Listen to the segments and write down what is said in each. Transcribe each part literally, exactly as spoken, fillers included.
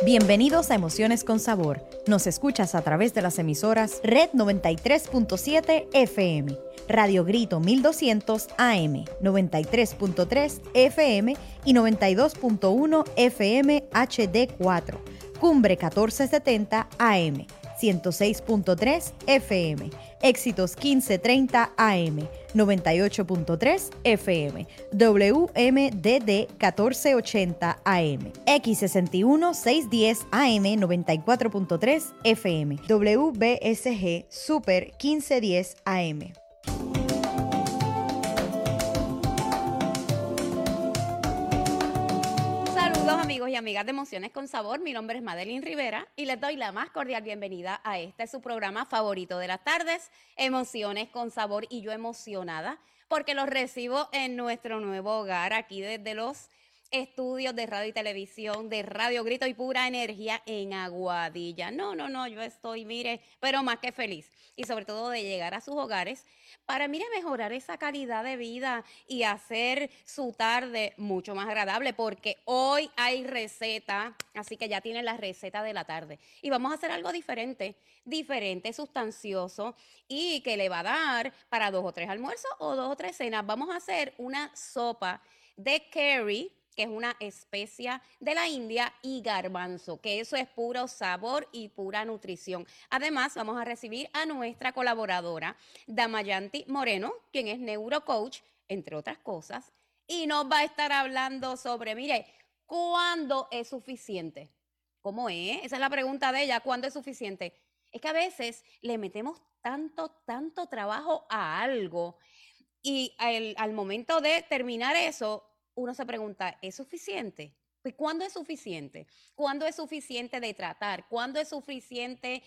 Bienvenidos a Emociones con Sabor. Nos escuchas a través de las emisoras Red noventa y tres punto siete F M, Radio Grito mil doscientos A M, noventa y tres punto tres F M y noventa y dos punto uno F M H D cuatro, Cumbre catorce setenta A M, ciento seis punto tres F M, Éxitos quince treinta A M, noventa y ocho punto tres F M, W M D D catorce ochenta A M, X sesenta y uno seiscientos diez A M, noventa y cuatro punto tres F M, W B S G Super quince diez A M. Amigos y amigas de Emociones con Sabor, mi nombre es Madeline Rivera y les doy la más cordial bienvenida a este su programa favorito de las tardes, Emociones con Sabor, y yo emocionada porque los recibo en nuestro nuevo hogar aquí desde los estudios de radio y televisión de Radio Grito y Pura Energía en Aguadilla. No, no, no, yo estoy, mire, pero más que feliz y sobre todo de llegar a sus hogares para, mire, mejorar esa calidad de vida y hacer su tarde mucho más agradable, porque hoy hay receta, así que ya tienen la receta de la tarde. Y vamos a hacer algo diferente, diferente, sustancioso y que le va a dar para dos o tres almuerzos o dos o tres cenas. Vamos a hacer una sopa de curry, que es una especia de la India, y garbanzo, que eso es puro sabor y pura nutrición. Además, vamos a recibir a nuestra colaboradora, Damayanti Moreno, quien es neurocoach, entre otras cosas, y nos va a estar hablando sobre, mire, ¿cuándo es suficiente? ¿Cómo es? Esa es la pregunta de ella, ¿cuándo es suficiente? Es que a veces le metemos tanto, tanto trabajo a algo y al, al momento de terminar eso, uno se pregunta, ¿es suficiente? Pues, ¿cuándo es suficiente? ¿Cuándo es suficiente de tratar? ¿Cuándo es suficiente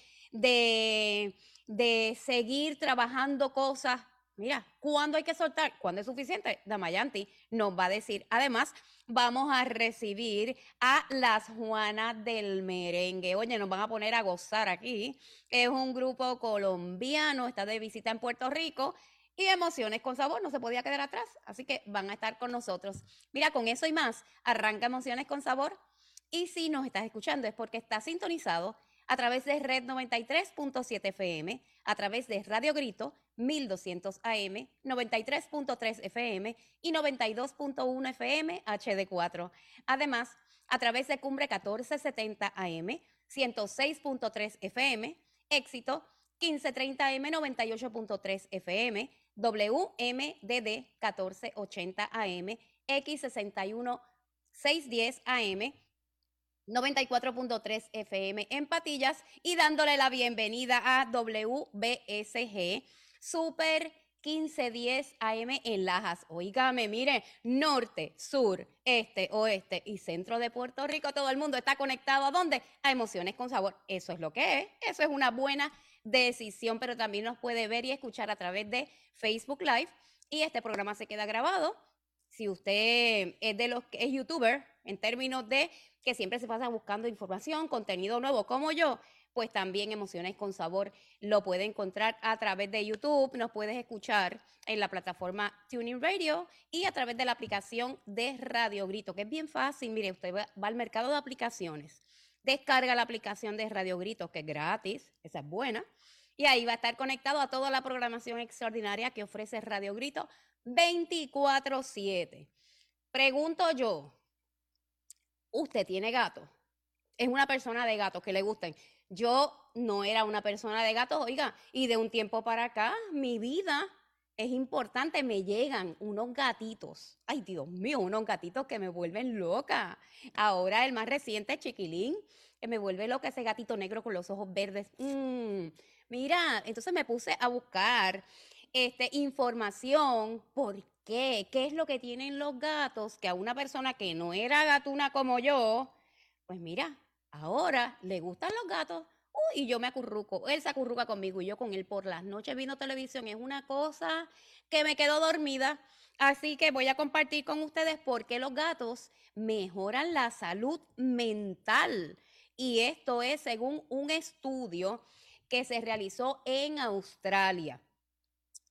de, de seguir trabajando cosas? Mira, ¿cuándo hay que soltar? ¿Cuándo es suficiente? Damayanti nos va a decir. Además, vamos a recibir a las Juanas del Merengue. Oye, nos van a poner a gozar aquí. Es un grupo colombiano, está de visita en Puerto Rico. Y Emociones con Sabor no se podía quedar atrás, así que van a estar con nosotros. Mira, con eso y más, arranca Emociones con Sabor. Y si nos estás escuchando es porque estás sintonizado a través de Red noventa y tres punto siete F M, a través de Radio Grito mil doscientos A M, noventa y tres punto tres F M y noventa y dos punto uno F M H D cuatro. Además, a través de Cumbre catorce setenta A M, ciento seis punto tres F M, Éxito quince treinta A M, noventa y ocho punto tres F M, W M D D catorce ochenta A M, X sesenta y uno seiscientos diez A M, noventa y cuatro punto tres F M en Patillas, y dándole la bienvenida a W B S G Super quince diez A M en Lajas. Óigame, mire, norte, sur, este, oeste y centro de Puerto Rico, todo el mundo está conectado. ¿A dónde? A Emociones con Sabor. Eso es lo que es, eso es una buena decisión, pero también nos puede ver y escuchar a través de Facebook Live, y este programa se queda grabado. Si usted es de los que es youtuber, en términos de que siempre se pasa buscando información, contenido nuevo como yo, pues también Emociones con Sabor lo puede encontrar a través de YouTube. Nos puedes escuchar en la plataforma TuneIn Radio y a través de la aplicación de Radio Grito, que es bien fácil. Mire, usted va, va al mercado de aplicaciones, descarga la aplicación de Radio Grito, que es gratis, esa es buena, y ahí va a estar conectado a toda la programación extraordinaria que ofrece Radio Grito veinticuatro siete. Pregunto yo, ¿usted tiene gatos? ¿Es una persona de gatos que le gusten? Yo no era una persona de gatos, oiga, y de un tiempo para acá, mi vida es importante, me llegan unos gatitos, ay Dios mío, unos gatitos que me vuelven loca. Ahora el más reciente, Chiquilín, que me vuelve loca, ese gatito negro con los ojos verdes. Mm, mira, entonces me puse a buscar este, información. ¿Por qué? ¿Qué es lo que tienen los gatos que a una persona que no era gatuna como yo, pues mira, ahora le gustan los gatos? Uy, y yo me acurruco, él se acurruca conmigo y yo con él por las noches viendo televisión. Es una cosa que me quedo dormida. Así que voy a compartir con ustedes por qué los gatos mejoran la salud mental. Y esto es según un estudio que se realizó en Australia.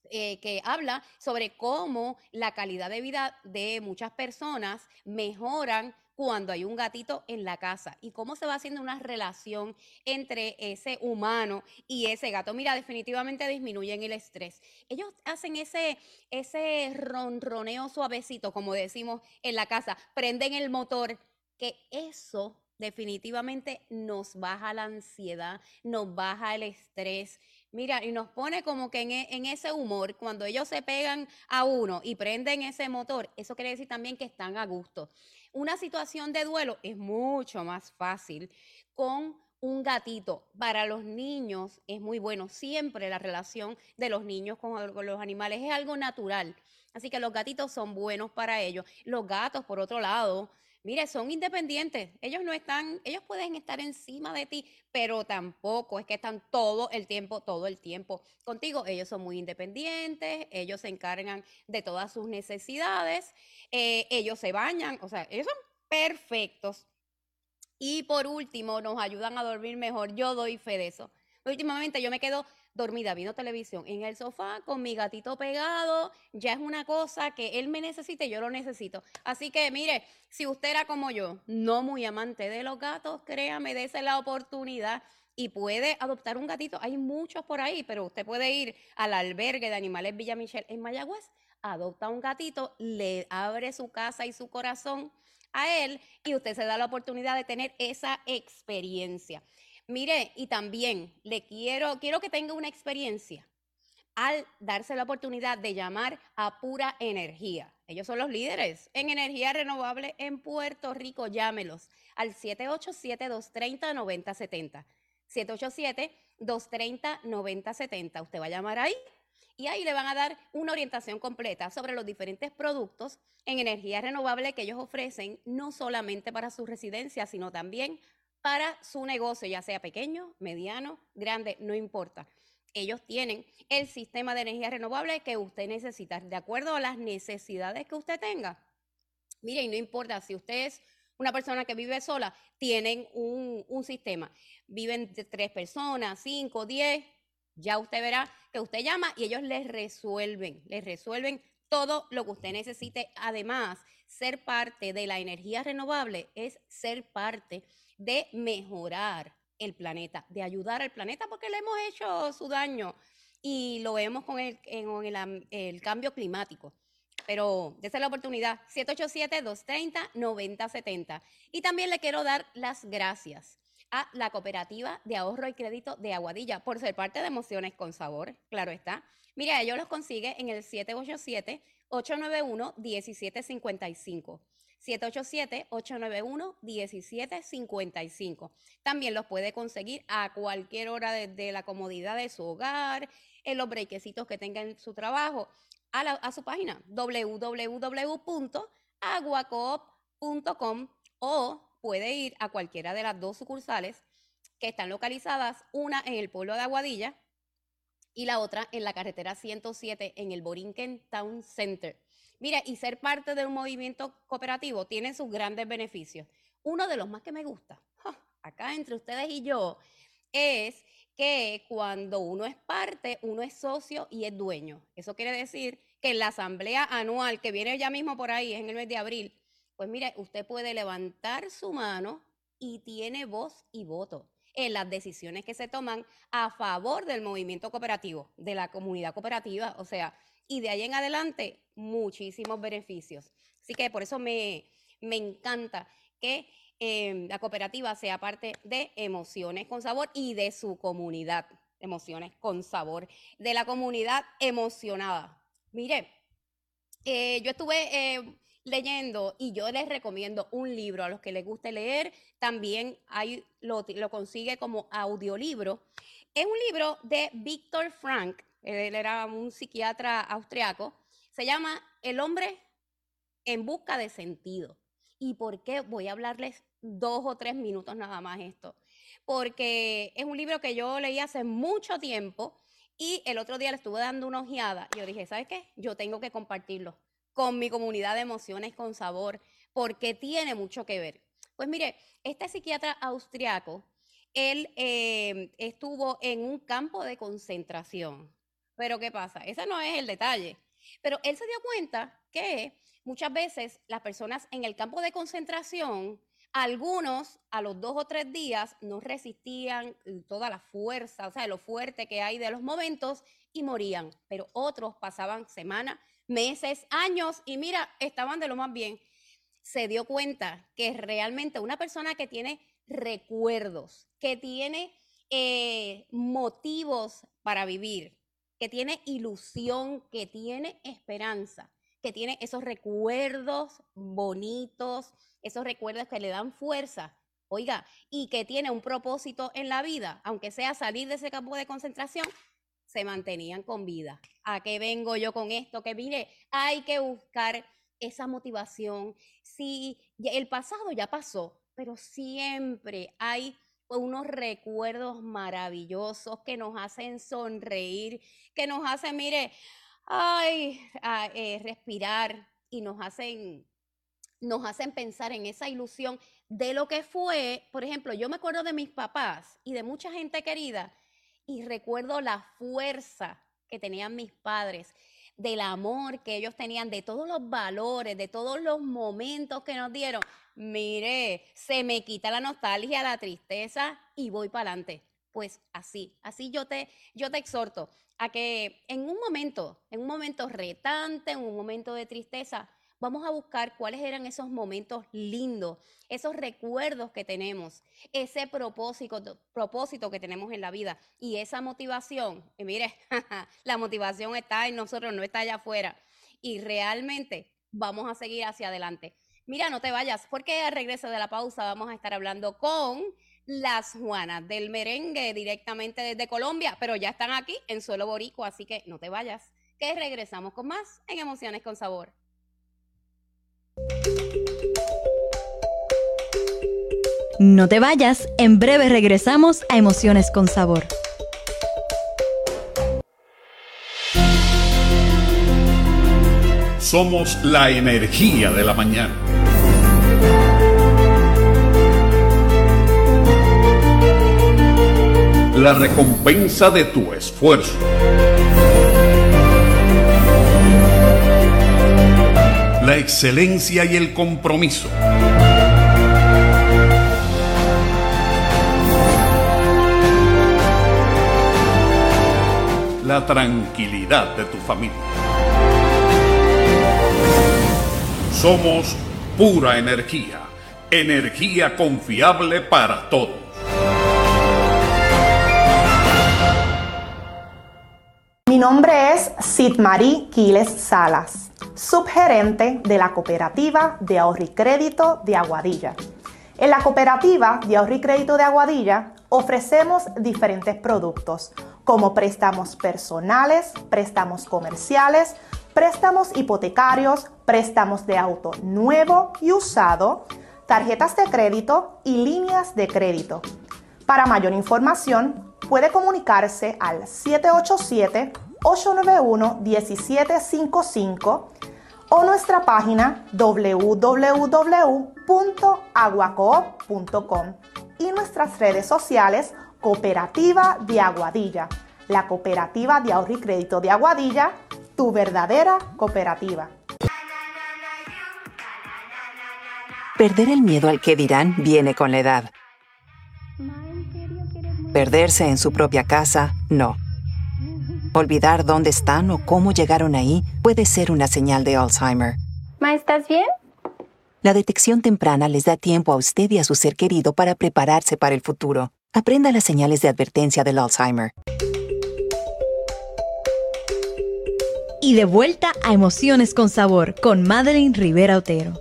Eh, que habla sobre cómo la calidad de vida de muchas personas mejoran cuando hay un gatito en la casa y cómo se va haciendo una relación entre ese humano y ese gato. Mira, definitivamente disminuyen el estrés. Ellos hacen ese, ese ronroneo suavecito, como decimos en la casa, prenden el motor, que eso definitivamente nos baja la ansiedad, nos baja el estrés. Mira, y nos pone como que en, e- en ese humor, cuando ellos se pegan a uno y prenden ese motor, eso quiere decir también que están a gusto. Una situación de duelo es mucho más fácil con un gatito. Para los niños es muy bueno. Siempre la relación de los niños con, con los animales es algo natural. Así que los gatitos son buenos para ellos. Los gatos, por otro lado, mire, son independientes. Ellos no están, ellos pueden estar encima de ti, pero tampoco es que están todo el tiempo, todo el tiempo contigo. Ellos son muy independientes, ellos se encargan de todas sus necesidades, eh, ellos se bañan, o sea, ellos son perfectos. Y por último, nos ayudan a dormir mejor. Yo doy fe de eso. Últimamente yo me quedo dormida viendo televisión en el sofá con mi gatito pegado. Ya es una cosa que él me necesita y yo lo necesito. Así que mire, si usted era como yo, no muy amante de los gatos, créame, dése la oportunidad y puede adoptar un gatito. Hay muchos por ahí, pero usted puede ir al albergue de animales Villa Michelle en Mayagüez, adopta un gatito, le abre su casa y su corazón a él y usted se da la oportunidad de tener esa experiencia. Mire, y también le quiero, quiero que tenga una experiencia al darse la oportunidad de llamar a Pura Energía. Ellos son los líderes en energía renovable en Puerto Rico. Llámelos al siete ocho siete, dos tres cero, nueve cero siete cero. siete ocho siete, dos tres cero, nueve cero siete cero. Usted va a llamar ahí y ahí le van a dar una orientación completa sobre los diferentes productos en energía renovable que ellos ofrecen, no solamente para su residencia, sino también para su negocio, ya sea pequeño, mediano, grande, no importa. Ellos tienen el sistema de energía renovable que usted necesita, de acuerdo a las necesidades que usted tenga. Mire, y no importa si usted es una persona que vive sola, tienen un, un sistema. Viven de tres personas, cinco, diez, ya usted verá que usted llama y ellos les resuelven, les resuelven todo lo que usted necesite. Además, ser parte de la energía renovable es ser parte de mejorar el planeta, de ayudar al planeta porque le hemos hecho su daño y lo vemos con el, en el, el cambio climático. Pero dése la oportunidad, siete ocho siete, dos tres cero, nueve cero siete cero. Y también le quiero dar las gracias a la Cooperativa de Ahorro y Crédito de Aguadilla por ser parte de Emociones con Sabor, claro está. Mira, ellos los consigue en el siete ocho siete, ocho nueve uno, uno siete cinco cinco. siete ocho siete, ocho nueve uno, uno siete cinco cinco. También los puede conseguir a cualquier hora desde la comodidad de su hogar, en los brequecitos que tenga en su trabajo, a, la, a su página w w w punto aguacoop punto com o puede ir a cualquiera de las dos sucursales que están localizadas, una en el pueblo de Aguadilla y la otra en la carretera ciento siete en el Borinquen Town Center. Mira, y ser parte de un movimiento cooperativo tiene sus grandes beneficios. Uno de los más que me gusta, acá entre ustedes y yo, es que cuando uno es parte, uno es socio y es dueño. Eso quiere decir que en la asamblea anual, que viene ya mismo por ahí, es en el mes de abril, pues mire, usted puede levantar su mano y tiene voz y voto en las decisiones que se toman a favor del movimiento cooperativo, de la comunidad cooperativa, o sea, y de ahí en adelante muchísimos beneficios. Así que por eso me, me encanta que eh, la cooperativa sea parte de Emociones con Sabor y de su comunidad, Emociones con Sabor, de la comunidad emocionada. Mire, eh, yo estuve eh, leyendo y yo les recomiendo un libro a los que les guste leer. También hay, lo, lo consigue como audiolibro. Es un libro de Víctor Frank, él era un psiquiatra austriaco. Se llama El hombre en busca de sentido. ¿Y por qué? Voy a hablarles dos o tres minutos nada más esto. Porque es un libro que yo leí hace mucho tiempo y el otro día le estuve dando una ojeada y yo dije, ¿sabes qué? Yo tengo que compartirlo con mi comunidad de Emociones con Sabor porque tiene mucho que ver. Pues mire, este psiquiatra austriaco, él eh, estuvo en un campo de concentración Pero ¿qué pasa? Ese no es el detalle. Pero él se dio cuenta que muchas veces las personas en el campo de concentración, algunos a los dos o tres días no resistían toda la fuerza, o sea, lo fuerte que hay de los momentos y morían. Pero otros pasaban semanas, meses, años y mira, estaban de lo más bien. Se dio cuenta que realmente una persona que tiene recuerdos, que tiene eh, motivos para vivir, que tiene ilusión, que tiene esperanza, que tiene esos recuerdos bonitos, esos recuerdos que le dan fuerza, oiga, y que tiene un propósito en la vida, aunque sea salir de ese campo de concentración, se mantenían con vida. ¿A qué vengo yo con esto? Que mire, hay que buscar esa motivación. Si el pasado ya pasó, pero siempre hay unos recuerdos maravillosos que nos hacen sonreír, que nos hacen, mire, ay, a, eh, respirar y nos hacen, nos hacen pensar en esa ilusión de lo que fue. Por ejemplo, yo me acuerdo de mis papás y de mucha gente querida y recuerdo la fuerza que tenían mis padres, del amor que ellos tenían, de todos los valores, de todos los momentos que nos dieron. Mire, se me quita la nostalgia, la tristeza y voy para adelante. Pues así, así yo te, yo te exhorto a que en un momento, en un momento retante, en un momento de tristeza, vamos a buscar cuáles eran esos momentos lindos, esos recuerdos que tenemos, ese propósito, propósito que tenemos en la vida y esa motivación. Y mire, la motivación está en nosotros, no está allá afuera. Y realmente vamos a seguir hacia adelante. Mira, no te vayas, porque al regreso de la pausa vamos a estar hablando con las Juanas del Merengue directamente desde Colombia, pero ya están aquí en suelo boricua, así que no te vayas, que regresamos con más en Emociones con Sabor. No te vayas, en breve regresamos a Emociones con Sabor. Somos la energía de la mañana. La recompensa de tu esfuerzo. La excelencia y el compromiso. La tranquilidad de tu familia. Somos pura energía, energía confiable para todos. Mi nombre es Sidmarí Quiles Salas, subgerente de la Cooperativa de Ahorro y Crédito de Aguadilla. En la Cooperativa de Ahorro y Crédito de Aguadilla ofrecemos diferentes productos como préstamos personales, préstamos comerciales, préstamos hipotecarios, préstamos de auto nuevo y usado, tarjetas de crédito y líneas de crédito. Para mayor información, puede comunicarse al siete ocho siete, ocho nueve uno, uno siete cinco cinco o nuestra página w w w punto aguacoop punto com y nuestras redes sociales Cooperativa de Aguadilla, la Cooperativa de Ahorro y Crédito de Aguadilla, tu verdadera cooperativa. Perder el miedo al que dirán viene con la edad. Perderse en su propia casa, no. Olvidar dónde están o cómo llegaron ahí puede ser una señal de Alzheimer. Ma, ¿estás bien? La detección temprana les da tiempo a usted y a su ser querido para prepararse para el futuro. Aprenda las señales de advertencia del Alzheimer. Y de vuelta a Emociones con Sabor con Madeline Rivera Otero.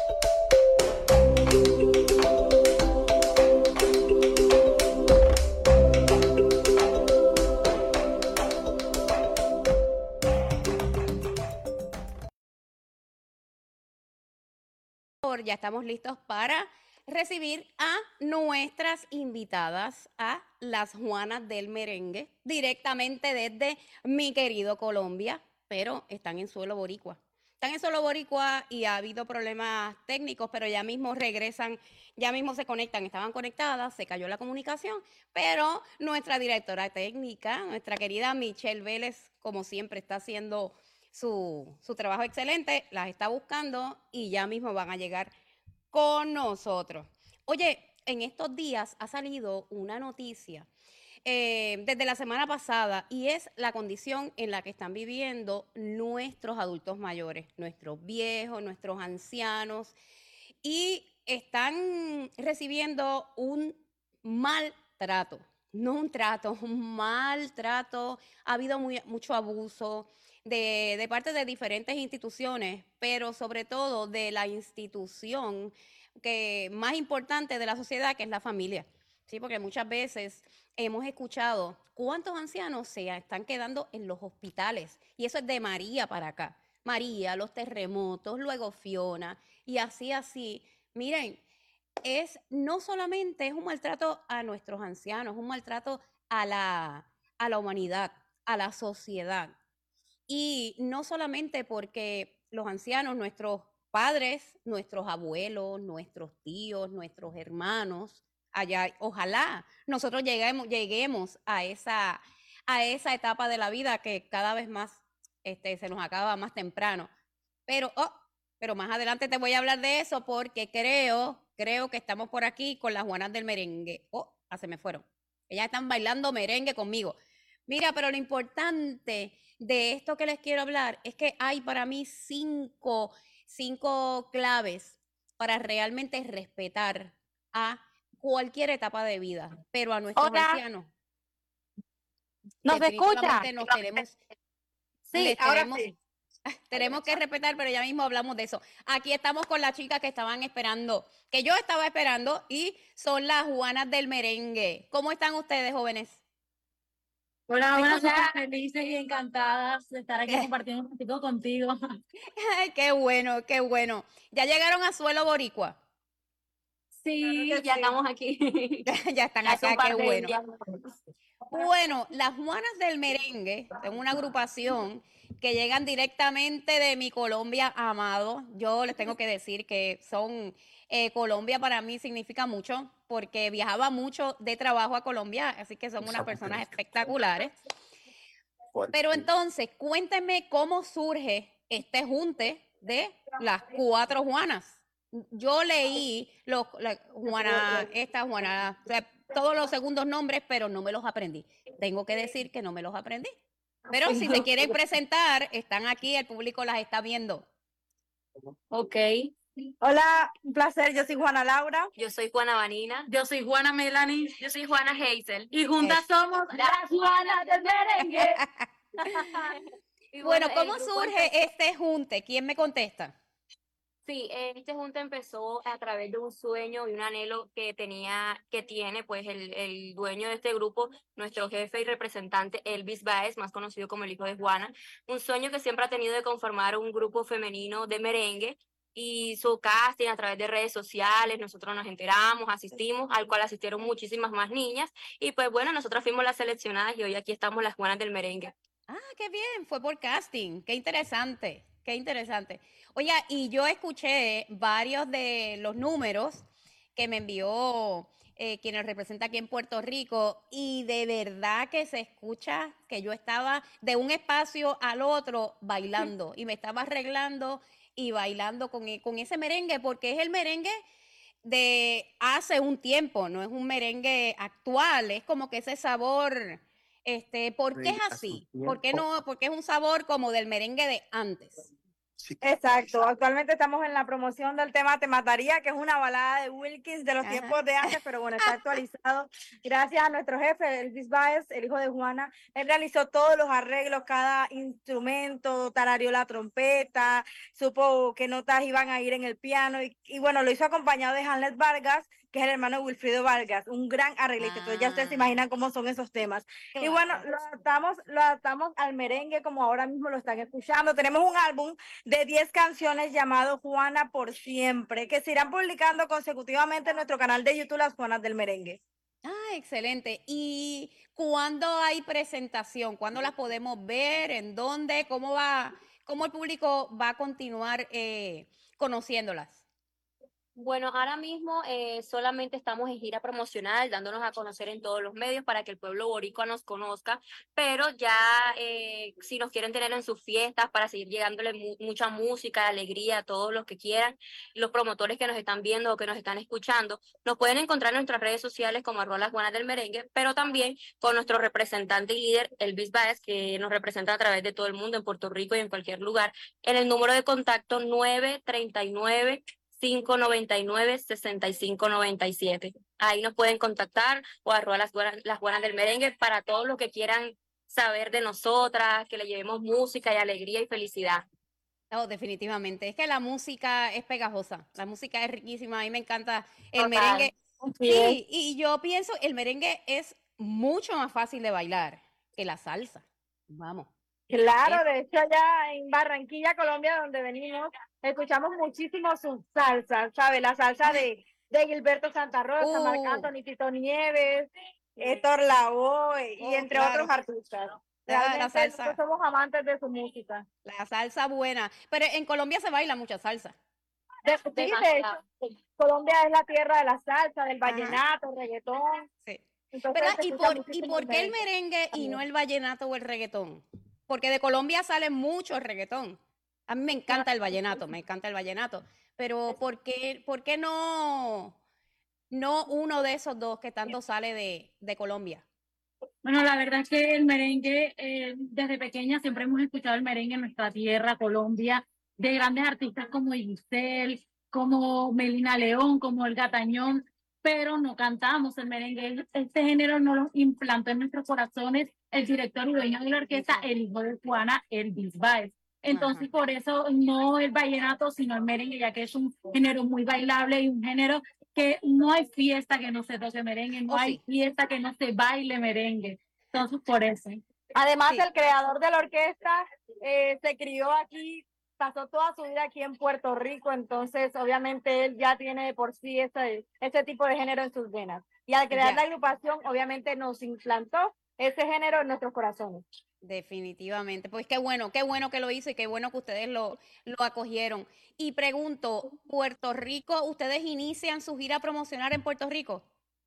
Ya estamos listos para recibir a nuestras invitadas, a las Juanas del Merengue, directamente desde mi querido Colombia, pero están en suelo boricua. están en Solo Boricua y ha habido problemas técnicos, pero ya mismo regresan, ya mismo se conectan, estaban conectadas, se cayó la comunicación, pero nuestra directora técnica, nuestra querida Michelle Vélez, como siempre, está haciendo su, su trabajo excelente, las está buscando y ya mismo van a llegar con nosotros. Oye, en estos días ha salido una noticia eh, desde la semana pasada y es la condición en la que están viviendo nuestros adultos mayores, nuestros viejos, nuestros ancianos, y están recibiendo un maltrato, no un trato, un maltrato. Ha habido muy, mucho abuso de, de parte de diferentes instituciones, pero sobre todo de la institución que más importante de la sociedad, que es la familia. Sí, porque muchas veces hemos escuchado cuántos ancianos se están quedando en los hospitales, y eso es de María para acá. María, los terremotos, luego Fiona, y así, así. Miren, es no solamente es un maltrato a nuestros ancianos, es un maltrato a la, a la humanidad, a la sociedad. Y no solamente porque los ancianos, nuestros padres, nuestros abuelos, nuestros tíos, nuestros hermanos, allá, ojalá nosotros lleguemos, lleguemos a esa, a esa etapa de la vida que cada vez más este, se nos acaba más temprano. Pero, oh, pero más adelante te voy a hablar de eso porque creo, creo que estamos por aquí con las Juanas del Merengue. Oh, ah, se me fueron. Ellas están bailando merengue conmigo. Mira, pero lo importante de esto que les quiero hablar es que hay para mí cinco, cinco claves para realmente respetar a cualquier etapa de vida, pero a nuestros Hola. ancianos. ¿Nos escucha? Nos tenemos, Sí, ahora tenemos, sí. tenemos que respetar, pero ya mismo hablamos de eso. Aquí estamos con las chicas que estaban esperando, que yo estaba esperando, y son las Juanas del Merengue. ¿Cómo están ustedes, jóvenes? Hola, buenas tardes, felices y encantadas de estar aquí compartiendo un ratito contigo. Ay, qué bueno, qué bueno. ¿Ya llegaron a Suelo Boricua? Sí, claro ya sí. Estamos aquí. Ya están acá, qué bueno. Bueno, las Juanas del Merengue son una agrupación que llegan directamente de mi Colombia amado. Yo les tengo que decir que son, eh, Colombia para mí significa mucho porque viajaba mucho de trabajo a Colombia, así que son unas personas espectaculares. Pero entonces, cuéntenme cómo surge este junte de las cuatro Juanas. Yo leí los, la, Juana, esta Juana, o sea, todos los segundos nombres, pero no me los aprendí. Tengo que decir que no me los aprendí. Pero si se quieren presentar, están aquí, el público las está viendo. Ok. Hola, un placer, yo soy Juana Laura. Yo soy Juana Vanina. Yo soy Juana Melanie. Yo soy Juana Hazel. Y juntas es. somos las Juanas del Merengue. Bueno, ¿cómo surge este junte? ¿Quién me contesta? Sí, este junte empezó a través de un sueño y un anhelo que tenía, que tiene pues el, el dueño de este grupo, nuestro jefe y representante Elvis Baez, más conocido como el hijo de Juana. Un sueño que siempre ha tenido de conformar un grupo femenino de merengue, y su casting a través de redes sociales, nosotros nos enteramos, asistimos, al cual asistieron muchísimas más niñas, y pues bueno, nosotras fuimos las seleccionadas y hoy aquí estamos las Juanas del Merengue. Ah, qué bien, fue por casting, qué interesante, qué interesante. Oye, y yo escuché varios de los números que me envió eh, quien nos representa aquí en Puerto Rico, y de verdad que se escucha que yo estaba de un espacio al otro bailando y me estaba arreglando y bailando con, con ese merengue, porque es el merengue de hace un tiempo, no es un merengue actual, es como que ese sabor, este, ¿por qué es así? ¿Por qué no? Porque es un sabor como del merengue de antes. Sí. Exacto, actualmente estamos en la promoción del tema Te Mataría, que es una balada de Wilkins de los Ajá. tiempos de antes, pero bueno, está actualizado gracias a nuestro jefe, Elvis Baez, el hijo de Juana. Él realizó todos los arreglos, cada instrumento, tarareó la trompeta, supo qué notas iban a ir en el piano, y, y bueno, lo hizo acompañado de Hamlet Vargas, que es el hermano de Wilfrido Vargas, un gran arreglista. Ah. Entonces ya ustedes se imaginan cómo son esos temas. Claro. Y bueno, lo adaptamos, lo adaptamos al merengue como ahora mismo lo están escuchando. Tenemos un álbum de diez canciones llamado Juana por Siempre, que se irán publicando consecutivamente en nuestro canal de YouTube, Las Juanas del Merengue. Ah, excelente. ¿Y cuándo hay presentación? ¿Cuándo las podemos ver? ¿En dónde? ¿Cómo va, ¿Cómo el público va a continuar eh, conociéndolas? Bueno, ahora mismo eh, solamente estamos en gira promocional, dándonos a conocer en todos los medios para que el pueblo boricua nos conozca, pero ya eh, si nos quieren tener en sus fiestas para seguir llegándole mu mucha música, alegría a todos los que quieran, los promotores que nos están viendo o que nos están escuchando, nos pueden encontrar en nuestras redes sociales como arroba las Juanas del Merengue, pero también con nuestro representante y líder, Elvis Baez, que nos representa a través de todo el mundo, en Puerto Rico y en cualquier lugar, en el número de contacto nueve treinta y nueve, cinco noventa y nueve, sesenta y cinco noventa y siete. Ahí nos pueden contactar o arroba las Juanas, las Juanas del Merengue para todos los que quieran saber de nosotras, que le llevemos música y alegría y felicidad. Oh, definitivamente. Es que la música es pegajosa, la música es riquísima, a mí me encanta el Total. merengue. Sí, Sí, y yo pienso, el merengue es mucho más fácil de bailar que la salsa. Vamos. Claro, de hecho allá en Barranquilla, Colombia, donde venimos, escuchamos muchísimo sus salsas, ¿sabes? La salsa de, de Gilberto Santa Rosa, Uh. Marc Anthony, Tito Nieves, Héctor Lavoe y Oh, entre claro. otros artistas. La- la Realmente salsa. nosotros somos amantes de su música. La salsa buena. Pero en Colombia se baila mucha salsa. De, sí, de Demasiado. hecho, Colombia es la tierra de la salsa, del vallenato, el reggaetón. Sí. Entonces, ¿Verdad? se ¿Y escucha por, ¿Y muchísimo por qué el merengue. merengue y no el vallenato o el reggaetón? Porque de Colombia sale mucho el reggaetón. A mí me encanta el vallenato, me encanta el vallenato. Pero ¿por qué, por qué no, no uno de esos dos que tanto sale de, de Colombia? Bueno, la verdad es que el merengue, eh, desde pequeña siempre hemos escuchado el merengue en nuestra tierra, Colombia, de grandes artistas como Giselle, como Melina León, como Olga Tañón, pero no cantamos el merengue. Este género no lo implantó en nuestros corazones el director y dueño de la orquesta, el hijo de Juana, Elvis Baez. Entonces, Ajá. por eso no el vallenato, sino el merengue, ya que es un género muy bailable y un género que no hay fiesta que no se toque merengue, no Oh, hay sí. fiesta que no se baile merengue. Entonces, por eso. Además, Sí. el creador de la orquesta eh, se crió aquí, pasó toda su vida aquí en Puerto Rico, entonces obviamente él ya tiene de por sí ese, ese tipo de género en sus venas. Y al crear Ya. la agrupación, obviamente nos implantó ese género en nuestros corazones. Definitivamente. Pues qué bueno, qué bueno que lo hizo y qué bueno que ustedes lo, lo acogieron. Y pregunto, Puerto Rico, ¿ustedes inician su gira promocional en Puerto Rico?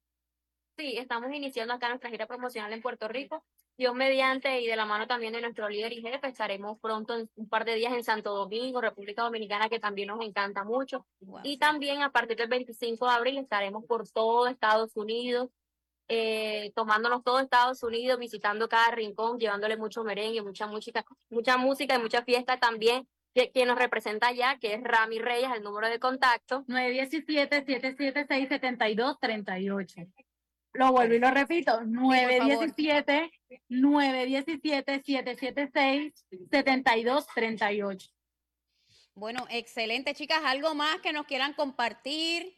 Sí, estamos iniciando acá nuestra gira promocional en Puerto Rico. Dios mediante y de la mano también de nuestro líder y jefe, estaremos pronto en un par de días en Santo Domingo, República Dominicana, que también nos encanta mucho. Wow, Y sí. también a partir del veinticinco de abril estaremos por todo Estados Unidos, eh, tomándonos todo Estados Unidos, visitando cada rincón, llevándole mucho merengue, mucha música, mucha música y mucha fiesta también. Que, quien nos representa allá, que es Rami Reyes, el número de contacto. nueve uno siete, siete siete seis, siete dos tres ocho. Lo vuelvo y lo repito, nueve uno siete, nueve uno siete, siete siete seis, siete dos tres ocho. Bueno, excelente, chicas. ¿Algo más que nos quieran compartir?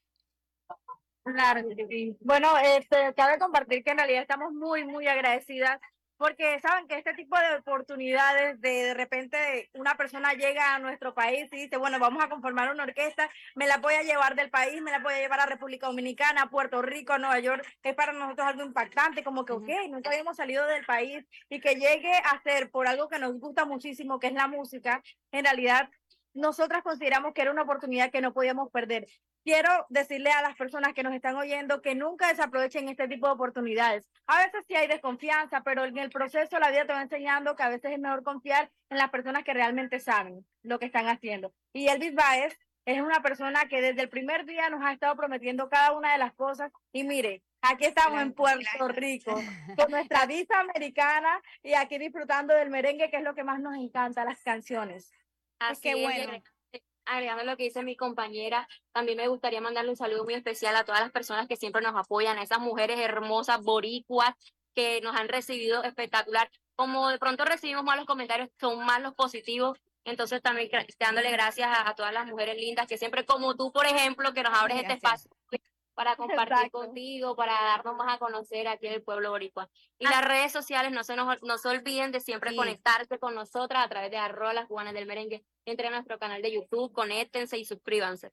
Claro, sí. Bueno, este, cabe compartir que en realidad estamos muy, muy agradecidas porque saben que este tipo de oportunidades de de repente una persona llega a nuestro país y dice, bueno, vamos a conformar una orquesta, me la voy a llevar del país, me la voy a llevar a República Dominicana, a Puerto Rico, a Nueva York, es para nosotros algo impactante, como que, Ujú. ok, nunca habíamos salido del país y que llegue a ser por algo que nos gusta muchísimo, que es la música, en realidad nosotras consideramos que era una oportunidad que no podíamos perder. Quiero decirle a las personas que nos están oyendo que nunca desaprovechen este tipo de oportunidades. A veces sí hay desconfianza, pero en el proceso la vida te va enseñando que a veces es mejor confiar en las personas que realmente saben lo que están haciendo. Y Elvis Baez es una persona que desde el primer día nos ha estado prometiendo cada una de las cosas. Y mire, aquí estamos en Puerto Rico con nuestra visa americana y aquí disfrutando del merengue, que es lo que más nos encanta, las canciones. Así qué es, y bueno. agregando- agregando lo que dice mi compañera, también me gustaría mandarle un saludo muy especial a todas las personas que siempre nos apoyan, a esas mujeres hermosas, boricuas, que nos han recibido espectacular. Como de pronto recibimos malos comentarios, son más los positivos. Entonces también gra- dándole gracias a, a todas las mujeres lindas que siempre, como tú, por ejemplo, que nos abres este Gracias. espacio para compartir Exacto. contigo, para darnos más a conocer aquí en el pueblo boricua. Y las redes sociales, no se nos no se olviden de siempre Sí. conectarse con nosotras a través de arroba las Juanas del Merengue. Entren a nuestro canal de YouTube, conéctense y suscríbanse.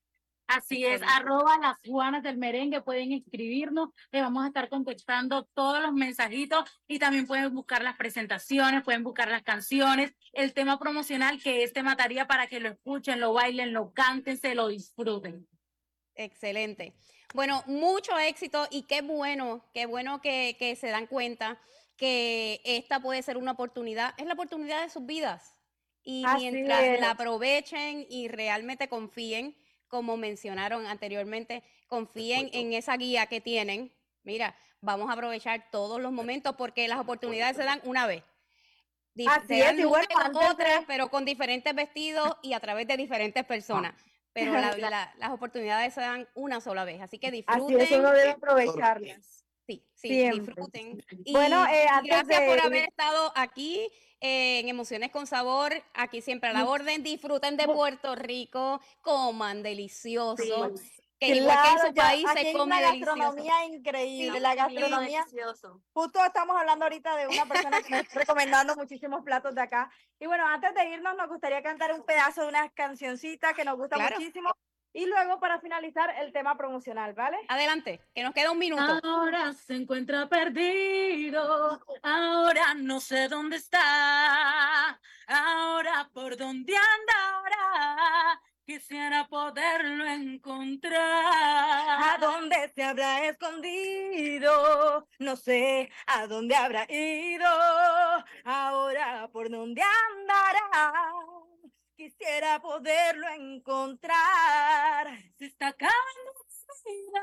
Así es, arroba las Juanas del Merengue, pueden escribirnos, les vamos a estar contestando todos los mensajitos y también pueden buscar las presentaciones, pueden buscar las canciones, el tema promocional que es Te Mataría para que lo escuchen, lo bailen, lo canten, se lo disfruten. Excelente. Bueno, mucho éxito y qué bueno, qué bueno que, que se dan cuenta que esta puede ser una oportunidad, es la oportunidad de sus vidas. Y Así mientras es. la aprovechen y realmente confíen, como mencionaron anteriormente, confíen en esa guía que tienen. Mira, vamos a aprovechar todos los momentos porque las oportunidades se dan una vez. Di- Así se dan es, y bueno, luego antes de- otras, pero con diferentes vestidos y a través de diferentes personas. Pero la- la- las oportunidades se dan una sola vez, así que Así disfruten. es, uno debe aprovecharlas. Sí, sí, Siempre. disfruten. Y, Bueno, eh, y antes gracias por de- haber estado aquí eh, en Emociones con Sabor, aquí siempre a la orden. Disfruten de Puerto Rico, coman delicioso, que igual que en Claro, su ya, país aquí se hay come una delicioso. gastronomía increíble, Sí, la sí, gastronomía. Delicioso. Justo estamos hablando ahorita de una persona que nos está recomendando muchísimos platos de acá. Y bueno, antes de irnos, nos gustaría cantar un pedazo de una cancioncita que nos gusta Claro. muchísimo. Y luego, para finalizar, el tema promocional, ¿vale? Adelante, que nos queda un minuto. Ahora se encuentra perdido, ahora no sé dónde está, ahora por dónde andará, quisiera poderlo encontrar. ¿A dónde se habrá escondido? No sé a dónde habrá ido. Ahora por dónde andará. Quisiera poderlo encontrar. Se está acabando su vida.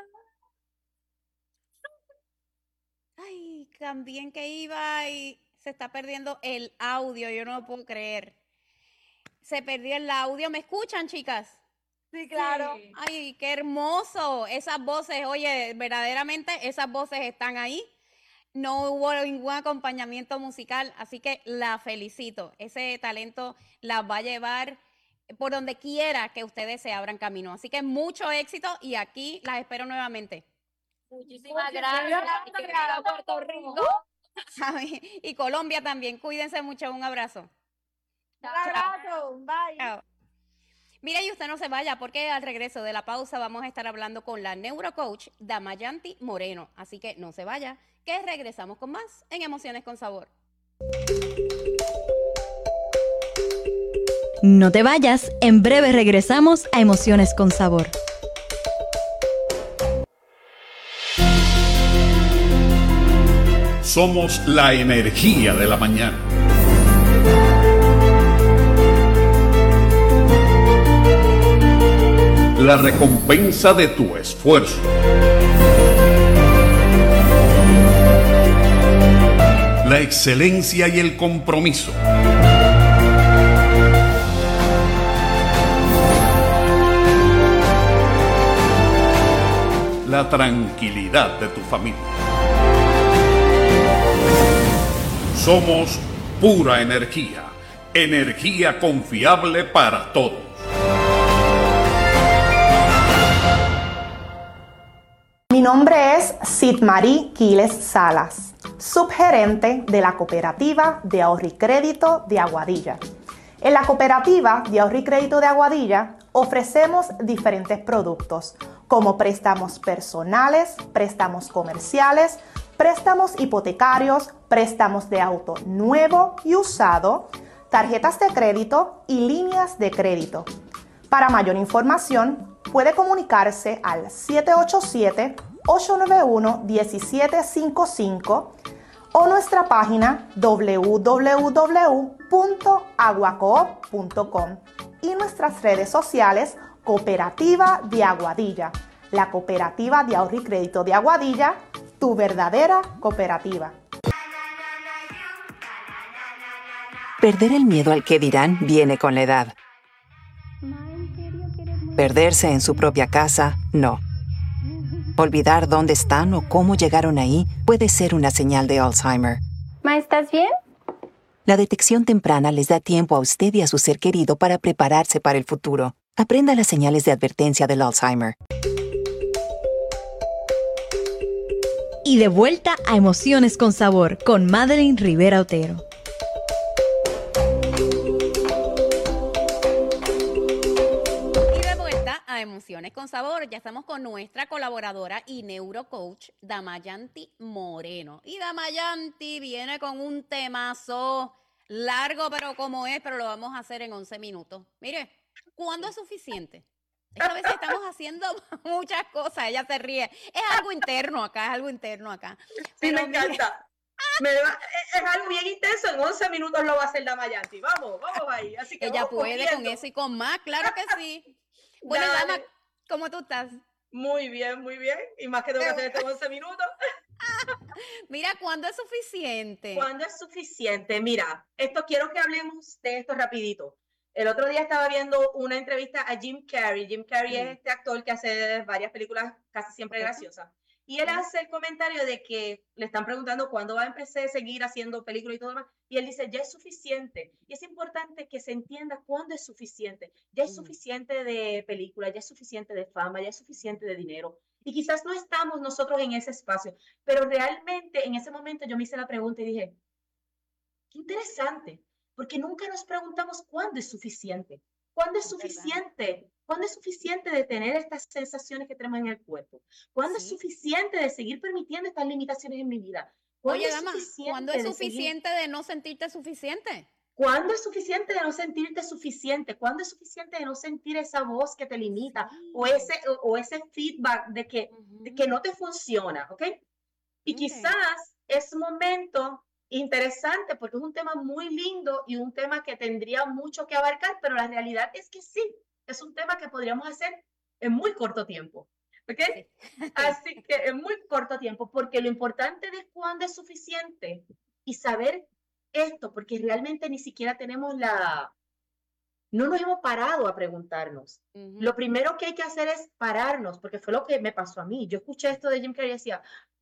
Ay, también que iba y se está perdiendo el audio, yo no lo puedo creer. Se perdió el audio, ¿me escuchan, chicas? Sí, claro. Sí. Ay, qué hermoso. Esas voces, oye, verdaderamente esas voces están ahí. No hubo ningún acompañamiento musical, así que la felicito. Ese talento las va a llevar por donde quiera que ustedes se abran camino. Así que mucho éxito y aquí las espero nuevamente. Muchísimas Muchísimas gracias. gracias. Y que viva Puerto Rico. Y Colombia también. Cuídense mucho. Un abrazo. Un abrazo. Bye. Chao. Mira, y usted no se vaya porque al regreso de la pausa vamos a estar hablando con la neurocoach Damayanti Moreno. Así que no se vaya, que regresamos con más en Emociones con Sabor. No te vayas, en breve regresamos a Emociones con Sabor. Somos la energía de la mañana. La recompensa de tu esfuerzo. La excelencia y el compromiso. La tranquilidad de tu familia. Somos pura energía, energía confiable para todos. Mi nombre es Sidmarí Quiles Salas, subgerente de la Cooperativa de Ahorro y Crédito de Aguadilla. En la Cooperativa de Ahorro y Crédito de Aguadilla ofrecemos diferentes productos como préstamos personales, préstamos comerciales, préstamos hipotecarios, préstamos de auto nuevo y usado, tarjetas de crédito y líneas de crédito. Para mayor información, puede comunicarse al siete ocho siete, ocho nueve uno, uno siete cinco cinco o nuestra página w w w punto aguacoop punto com y nuestras redes sociales Cooperativa de Aguadilla, la Cooperativa de Ahorro y Crédito de Aguadilla, tu verdadera cooperativa. Perder el miedo al que dirán viene con la edad. Perderse en su propia casa, no. Olvidar dónde están o cómo llegaron ahí puede ser una señal de Alzheimer. Ma, ¿estás bien? La detección temprana les da tiempo a usted y a su ser querido para prepararse para el futuro. Aprenda las señales de advertencia del Alzheimer. Y de vuelta a Emociones con Sabor con Madeline Rivera Otero. Y de vuelta a Emociones Emociones con Sabor. Ya estamos con nuestra colaboradora y neurocoach, Damayanti Moreno. Y Damayanti viene con un temazo largo, pero como es, pero lo vamos a hacer en once minutos. Mire, ¿cuándo es suficiente? Esta vez estamos haciendo muchas cosas, ella se ríe. Es algo interno acá, es algo interno acá. Sí, Pero me encanta. Me va, es, es algo bien intenso, en once minutos lo va a hacer Damayanti. Vamos, vamos ahí. Así que ella vamos puede cogiendo. con eso y con más, claro que sí. Bueno, Dale. Dama, ¿cómo tú estás? Muy bien, muy bien. Y más que tengo que hacer estos once minutos. Mira, ¿cuándo es suficiente? ¿Cuándo es suficiente? Mira, esto quiero que hablemos de esto rapidito. El otro día estaba viendo una entrevista a Jim Carrey. Jim Carrey es este actor que hace varias películas casi siempre graciosas. Y él hace el comentario de que le están preguntando cuándo va a empezar a seguir haciendo películas y todo demás. Y él dice, ya es suficiente. Y es importante que se entienda cuándo es suficiente. Ya es suficiente de películas, ya es suficiente de fama, ya es suficiente de dinero. Y quizás no estamos nosotros en ese espacio, pero realmente en ese momento yo me hice la pregunta y dije, qué interesante, porque nunca nos preguntamos cuándo es suficiente. ¿Cuándo es suficiente? ¿Cuándo es suficiente de tener estas sensaciones que tenemos en el cuerpo? ¿Cuándo Sí. es suficiente de seguir permitiendo estas limitaciones en mi vida? ¿Cuándo Oye, es Dama, suficiente ¿cuándo es de suficiente seguir- de no sentirte suficiente? ¿Cuándo es suficiente de no sentirte suficiente? ¿Cuándo es suficiente de no sentir esa voz que te limita Sí. o, ese, o, o ese feedback de que, de Ujú. que no te funciona? ¿Ok? Y Ok. quizás es un momento interesante porque es un tema muy lindo y un tema que tendría mucho que abarcar, pero la realidad es que sí, es un tema que podríamos hacer en muy corto tiempo. ¿Ok? Sí. Así que en muy corto tiempo, porque lo importante de cuándo es suficiente y saber esto, porque realmente ni siquiera tenemos la, no nos hemos parado a preguntarnos. Ujú. Lo primero que hay que hacer es pararnos, porque fue lo que me pasó a mí. Yo escuché esto de Jim Carrey y decía,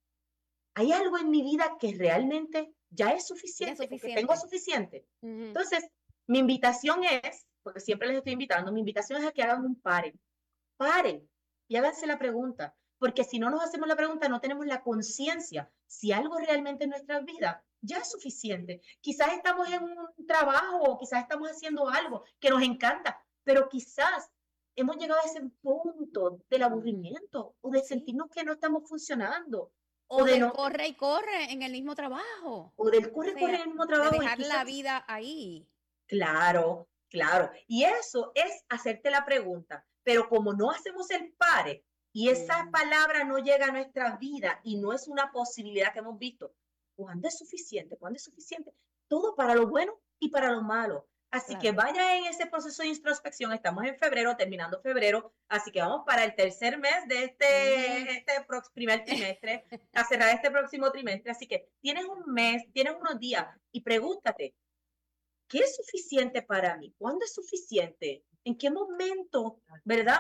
hay algo en mi vida que realmente ya es suficiente, porque suficiente. tengo suficiente. Ujú. Entonces, mi invitación es, porque siempre les estoy invitando, mi invitación es a que hagan un pare. Paren y háganse la pregunta, porque si no nos hacemos la pregunta, no tenemos la conciencia si algo realmente en nuestra vida ya es suficiente. Quizás estamos en un trabajo o quizás estamos haciendo algo que nos encanta, pero quizás hemos llegado a ese punto del aburrimiento o de Sí. sentirnos que no estamos funcionando. O, o de del no- corre y corre en el mismo trabajo. O del corre, O sea, corre en el mismo trabajo. de y dejar la quizás- vida ahí. Claro, claro. Y eso es hacerte la pregunta. Pero como no hacemos el pare y esa Mm. palabra no llega a nuestra vida y no es una posibilidad que hemos visto, ¿cuándo es suficiente? ¿Cuándo es suficiente? Todo para lo bueno y para lo malo. Así que Claro. vaya en ese proceso de introspección. Estamos en febrero, terminando febrero, así que vamos para el tercer mes de este, Ujú. este prox- primer trimestre, a cerrar este próximo trimestre. Así que tienes un mes, tienes unos días y pregúntate, ¿qué es suficiente para mí? ¿Cuándo es suficiente? ¿En qué momento, verdad?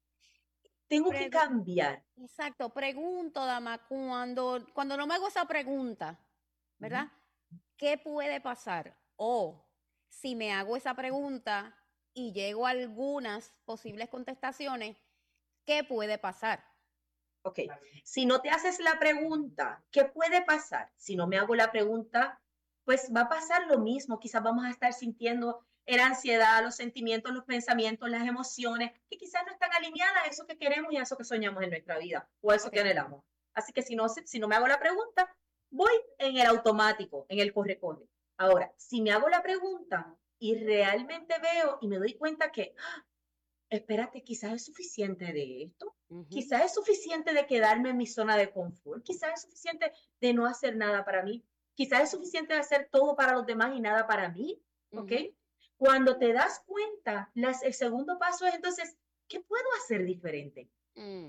Tengo que Pregu- cambiar. Exacto, pregunto, Dama, cuando, cuando no me hago esa pregunta, ¿verdad? ¿Qué puede pasar? O si me hago esa pregunta y llego a algunas posibles contestaciones, ¿qué puede pasar? Ok, si no te haces la pregunta, ¿qué puede pasar? Si no me hago la pregunta, pues va a pasar lo mismo. Quizás vamos a estar sintiendo la ansiedad, los sentimientos, los pensamientos, las emociones, que quizás no están alineadas a eso que queremos y a eso que soñamos en nuestra vida o a eso Ok. que anhelamos. Así que si no, si no me hago la pregunta, voy en el automático, en el corre-corre. Ahora, si me hago la pregunta y realmente veo y me doy cuenta que, ¡ah! Espérate, quizás es suficiente de esto. Ujú. Quizás es suficiente de quedarme en mi zona de confort. Quizás es suficiente de no hacer nada para mí. Quizás es suficiente de hacer todo para los demás y nada para mí. ¿Ok? Ujú. Cuando te das cuenta, las, el segundo paso es entonces, ¿qué puedo hacer diferente? Mm.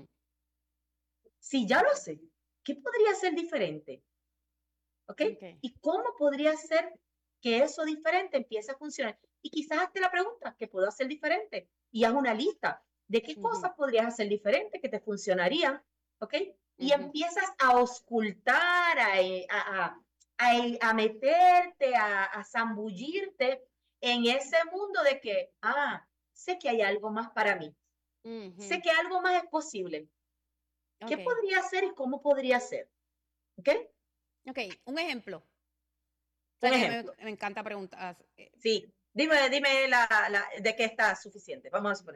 Si ya lo sé, ¿qué podría ser diferente? ¿Ok? Ok. ¿Y cómo podría ser que eso diferente empiece a funcionar? Y quizás hazte la pregunta, ¿qué puedo hacer diferente? Y haz una lista de qué Ujú. cosas podrías hacer diferente que te funcionarían, ¿ok? Y Ujú. empiezas a auscultar, a, a, a, a meterte, a, a zambullirte en ese mundo de que, ah, sé que hay algo más para mí, Ujú. sé que algo más es posible. ¿Qué Ok. podría ser y cómo podría ser? ¿Ok? Ok, un ejemplo. O Un sea, que ejemplo. Me, me encanta preguntar. eh, Sí, dime, dime la, la, de qué está suficiente, vamos a suponer.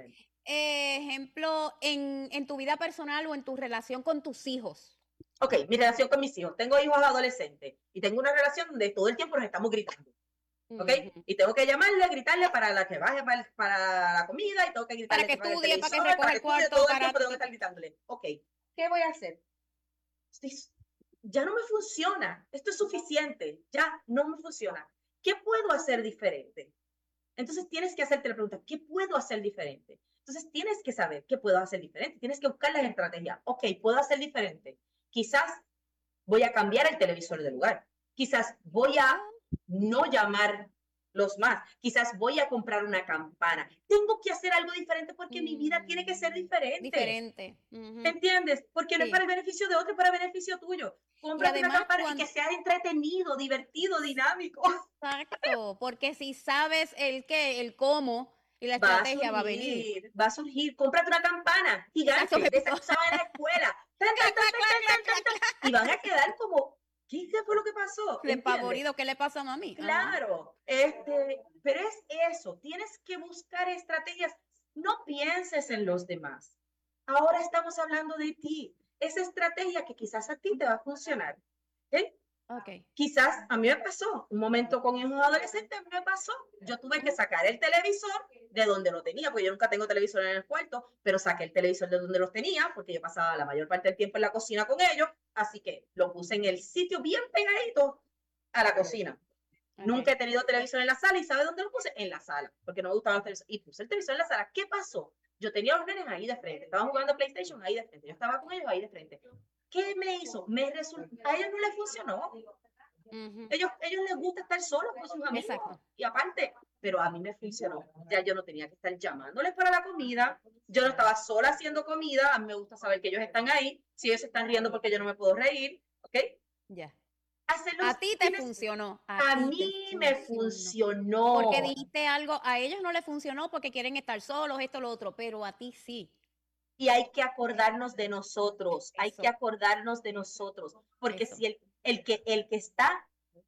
eh, ejemplo, en, en tu vida personal o en tu relación con tus hijos. Ok, mi relación con mis hijos. Tengo hijos adolescentes y tengo una relación donde todo el tiempo nos estamos gritando. ¿Ok? Ujú. Y tengo que llamarle, gritarle para la que baje para, para la comida y tengo que gritarle Para que pague el estudie, para que televisor, recoja el estudie, cuarto, todo el para... tiempo tengo que estar gritándole. Ok, ¿qué voy a hacer? Estoy- ya no me funciona. Esto es suficiente. Ya no me funciona. ¿Qué puedo hacer diferente? Entonces tienes que hacerte la pregunta, ¿qué puedo hacer diferente? Entonces tienes que saber qué puedo hacer diferente. Tienes que buscar las estrategias. Ok, puedo hacer diferente. Quizás voy a cambiar el televisor de lugar. Quizás voy a no llamar los más. Quizás voy a comprar una campana. Tengo que hacer algo diferente porque mm. mi vida tiene que ser diferente. Diferente. Uh-huh. ¿Entiendes? Porque sí. no es para el beneficio de otro, es para el beneficio tuyo. Cómprate una campana cuando... y que sea entretenido, divertido, dinámico. Exacto, porque si sabes el qué, el cómo y la estrategia va a, surgir, va a venir. Va a surgir. Cómprate una campana gigante de esa que usaba en la escuela. ¡Tan, tan, tan, tan, tan, tan! Y van a quedar como... ¿Qué fue lo que pasó? Despavorido, ¿qué le pasa a mami? Claro, este, pero es eso, tienes que buscar estrategias, no pienses en los demás. Ahora estamos hablando de ti, esa estrategia que quizás a ti te va a funcionar. ¿Okay? Okay. Quizás a mí me pasó, un momento con hijos adolescentes me pasó, yo tuve que sacar el televisor de donde lo tenía, porque yo nunca tengo televisor en el cuarto, pero saqué el televisor de donde los tenía, porque yo pasaba la mayor parte del tiempo en la cocina con ellos, así que lo puse en el sitio bien pegadito a la cocina. Okay. Nunca he tenido televisor en la sala, ¿y sabe dónde lo puse? En la sala, porque no me gustaban los televisores, y puse el televisor en la sala. ¿Qué pasó? Yo tenía los nenes ahí de frente, estaban jugando PlayStation ahí de frente, yo estaba con ellos ahí de frente. ¿Qué me hizo? Me resultó, a ellos no les funcionó. Uh-huh. Ellos, ellos les gusta estar solos con sus amigos. Exacto. Y aparte, pero a mí me funcionó. Ya yo no tenía que estar llamándoles para la comida. Yo no estaba sola haciendo comida. A mí me gusta saber que ellos están ahí. Si ellos se están riendo porque yo no me puedo reír. ¿Ok? Ya. Yeah. Hacerlos, a ti te tienes... funcionó. A, a mí me funcionó. Porque dijiste algo, a ellos no les funcionó porque quieren estar solos, esto, lo otro, pero a ti sí. Y hay que acordarnos de nosotros, Eso. hay que acordarnos de nosotros, porque Eso. si el, el, que, el que está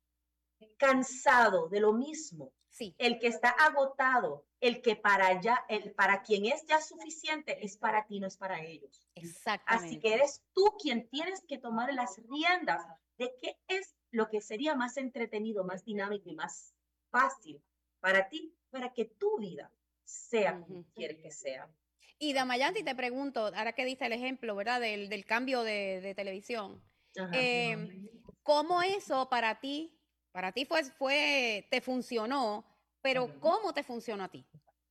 cansado de lo mismo, sí. el que está agotado, el que para allá, el para quien es ya suficiente, es para ti, no es para ellos. Exactamente. Así que eres tú quien tienes que tomar las riendas de qué es lo que sería más entretenido, más dinámico y más fácil para ti, para que tu vida sea uh-huh. como quieres que sea. Y Damayanti, te pregunto, ahora que diste el ejemplo, ¿verdad? Del, del cambio de, de televisión. Eh, ¿Cómo eso para ti, para ti fue, fue, te funcionó, pero cómo te funcionó a ti?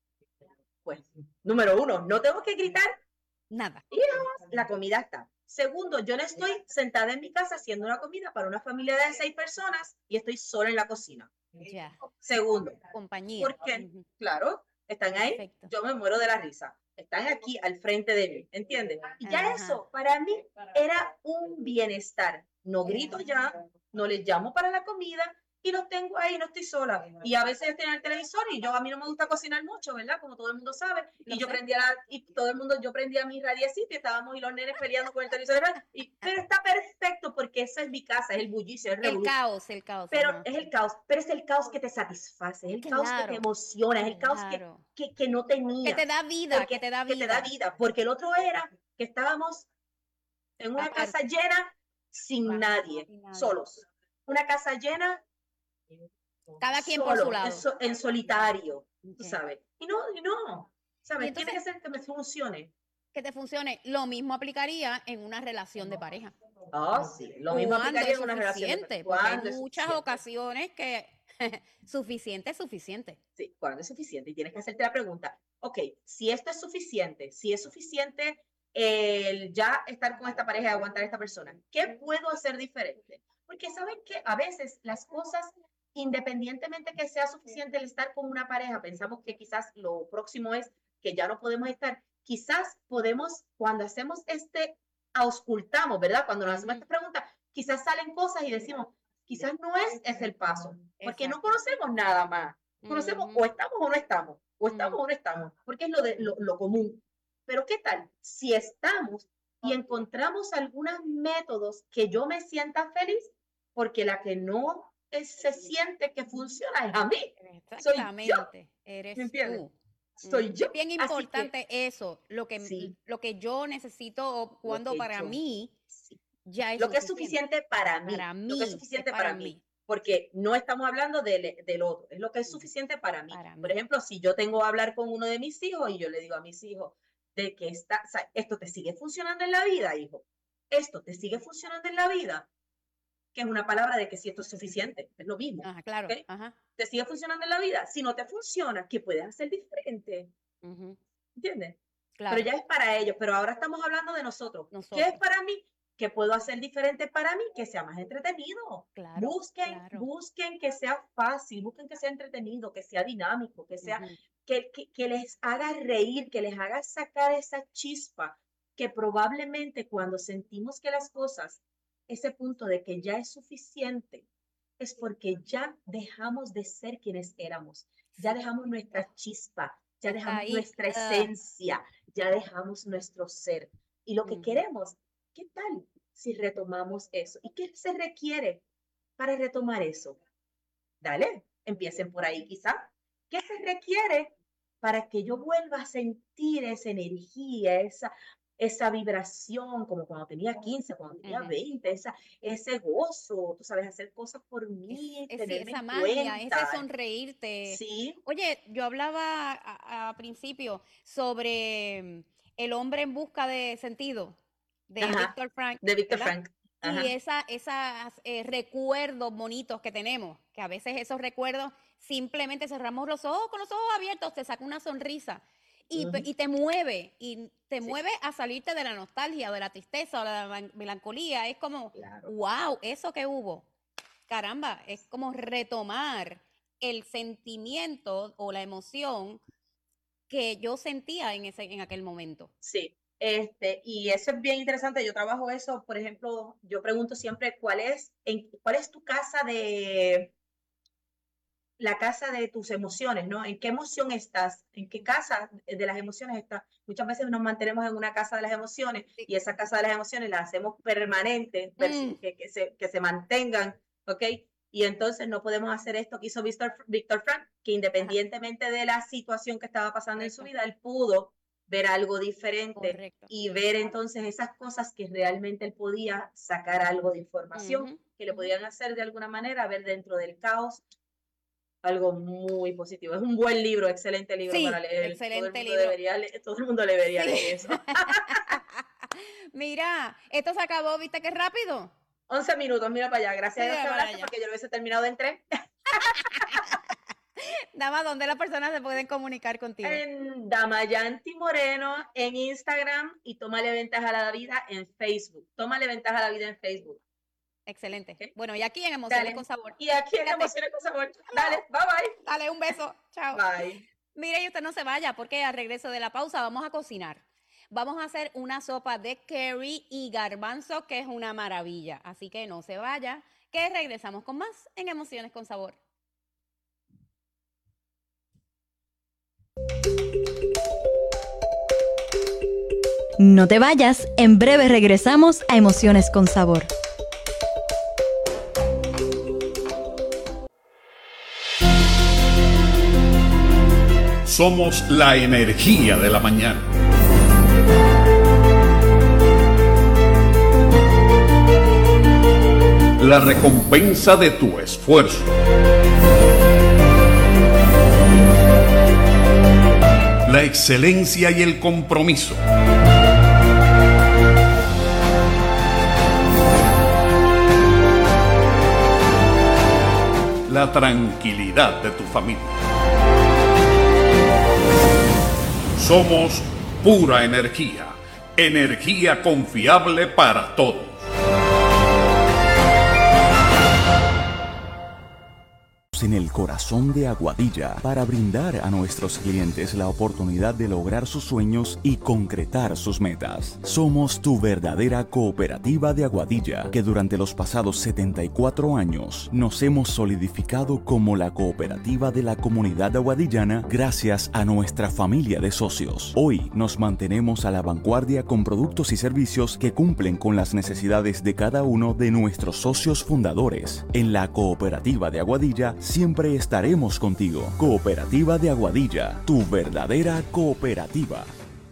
Pues, número uno, no tengo que gritar. Nada. Hijos, la comida está. Segundo, yo no estoy sentada en mi casa haciendo una comida para una familia de seis personas y estoy sola en la cocina. Ya. Segundo. Compañía. Porque, uh-huh. claro, están ahí, Perfecto. Yo me muero de la risa. Están aquí al frente de mí, ¿entiendes? Y ya Ajá. eso para mí era un bienestar. No grito ya, no les llamo para la comida y los tengo ahí, no estoy sola. Y a veces estoy en el televisor y yo a mí no me gusta cocinar mucho, ¿verdad? Como todo el mundo sabe. Y yo sé. prendía la, y todo el mundo, yo prendía mi radiecito y estábamos y los nenes peleando con el televisor. Y, pero está perfecto porque esa es mi casa, es el bullicio, es el El caos, el caos. Pero ajá. es el caos, pero es el caos que te satisface, es el claro. caos que te emociona, es el caos claro. que, que, que no tenía. Que te da vida, porque, que te da vida. Que te da vida, porque el otro era que estábamos en una Aparte. casa llena sin nadie, sin nadie, solos. Una casa llena cada quien solo, por su lado. En, so, en solitario, okay. tú sabes. Y no, y no, ¿sabes? Entonces, tiene que ser que me funcione. Que te funcione. Lo mismo aplicaría en una relación de pareja. Ah, oh, sí. Lo mismo aplicaría en una relación de pareja. Porque hay muchas ocasiones que suficiente es suficiente. Sí, cuando es suficiente. Y tienes que hacerte la pregunta, ok, si esto es suficiente, si es suficiente el ya estar con esta pareja y aguantar a esta persona, ¿qué puedo hacer diferente? Porque saben que a veces las cosas, independientemente que sea suficiente el estar con una pareja, pensamos que quizás lo próximo es que ya no podemos estar. Quizás podemos, cuando hacemos este, auscultamos, ¿verdad? Cuando nos hacemos esta pregunta, quizás salen cosas y decimos, quizás no es ese el paso, porque Exacto. no conocemos nada más. Conocemos uh-huh. o estamos o no estamos, o estamos uh-huh. o no estamos, porque es lo, de, lo, lo común. Pero ¿qué tal? Si estamos y encontramos algunos métodos que yo me sienta feliz, porque la que no es, se siente que funciona es a mí. Exactamente. Soy yo. Eres ¿Me entiendes? tú. soy yo. Es bien Así importante que, eso, lo que, sí, lo que yo necesito o cuando lo que para yo, mí sí. ya es Lo que es suficiente. suficiente para mí, Para lo que es mí, es suficiente para para mí, mí, porque no estamos hablando del, del otro, es lo que es suficiente para mí. para Por mí. ejemplo, si yo tengo que hablar con uno de mis hijos y yo le digo a mis hijos de que está, o sea, esto te sigue funcionando en la vida, hijo, esto te sigue funcionando en la vida, que es una palabra de que si esto es suficiente, es lo mismo. Ajá, claro. ¿Okay? Ajá. Te sigue funcionando en la vida. Si no te funciona, ¿qué puedes hacer diferente? Uh-huh. ¿Entiendes? Claro. Pero ya es para ellos. Pero ahora estamos hablando de nosotros. Nosotros. ¿Qué es para mí? ¿Qué puedo hacer diferente para mí? Que sea más entretenido. Claro, busquen, claro. busquen que sea fácil, busquen que sea entretenido, que sea dinámico, que sea, Uh-huh. que, que, que les haga reír, que les haga sacar esa chispa, que probablemente cuando sentimos que las cosas, ese punto de que ya es suficiente, es porque ya dejamos de ser quienes éramos, ya dejamos nuestra chispa, ya dejamos ahí. nuestra Uh. esencia, ya dejamos nuestro ser. Y lo que Uh-huh. queremos, ¿qué tal si retomamos eso? ¿Y qué se requiere para retomar eso? Dale, empiecen por ahí quizá. ¿Qué se requiere para que yo vuelva a sentir esa energía, esa, esa vibración, como cuando tenía quince, cuando tenía Uh-huh. veinte, esa, ese gozo, tú sabes, hacer cosas por mí, Es, es, tenerme esa en magia, cuenta. ese sonreírte. Sí. Oye, yo hablaba a, a principio sobre El hombre en busca de sentido, de Ajá, Víctor Frank. de Víctor ¿verdad? Frank. Ajá. Y esa, esas eh, recuerdos bonitos que tenemos, que a veces esos recuerdos simplemente cerramos los ojos, con los ojos abiertos, te saca una sonrisa y, Ujú. y te mueve, y te Sí. mueve a salirte de la nostalgia, de la tristeza o de la man- melancolía. Es como, Claro. wow, eso que hubo, caramba, es como retomar el sentimiento o la emoción que yo sentía en, ese, en aquel momento. Sí, este, y eso es bien interesante. Yo trabajo eso, por ejemplo, yo pregunto siempre cuál es, en, cuál es tu casa de, la casa de tus emociones, ¿no? ¿En qué emoción estás? ¿En qué casa de las emociones estás? Muchas veces nos mantenemos en una casa de las emociones Sí. y esa casa de las emociones la hacemos permanente, Mm. que, que, se, que se mantengan, ¿ok? Y entonces no podemos hacer esto que hizo Víctor, Víctor Frank, que independientemente de la situación que estaba pasando en su Correcto. vida, él pudo ver algo diferente Correcto. y ver entonces esas cosas que realmente él podía sacar algo de información, Ujú, que le ujú. podían hacer de alguna manera ver dentro del caos algo muy positivo. Es un buen libro, excelente libro Sí, para leer. excelente todo el mundo libro. Debería leer, todo el mundo debería Sí. leer eso. Mira, esto se acabó, ¿viste qué rápido? once minutos, mira para allá. Gracias Mira a Dios que para hablaste allá. porque yo lo hubiese terminado en tres. Dama, ¿dónde las personas se pueden comunicar contigo? En Damayanti Moreno en Instagram y Tómale Ventaja a la Vida en Facebook. Tómale Ventaja a la Vida en Facebook. Excelente. Ok. Bueno, y aquí en Emociones Dale. con Sabor. Y aquí en Fíjate. Emociones con Sabor. Dale, bye bye. Dale un beso. Chao. Bye. Mire, y usted no se vaya porque al regreso de la pausa vamos a cocinar. Vamos a hacer una sopa de curry y garbanzo que es una maravilla. Así que no se vaya, que regresamos con más en Emociones con Sabor. No te vayas, en breve regresamos a Emociones con Sabor. Somos la energía de la mañana. La recompensa de tu esfuerzo. La excelencia y el compromiso. La tranquilidad de tu familia. Somos pura energía, energía confiable para todos. En el corazón de Aguadilla para brindar a nuestros clientes la oportunidad de lograr sus sueños y concretar sus metas. Somos tu verdadera cooperativa de Aguadilla, que durante los pasados setenta y cuatro años nos hemos solidificado como la cooperativa de la comunidad aguadillana gracias a nuestra familia de socios. Hoy nos mantenemos a la vanguardia con productos y servicios que cumplen con las necesidades de cada uno de nuestros socios fundadores. En la cooperativa de Aguadilla siempre siempre estaremos contigo. Cooperativa de Aguadilla, tu verdadera cooperativa.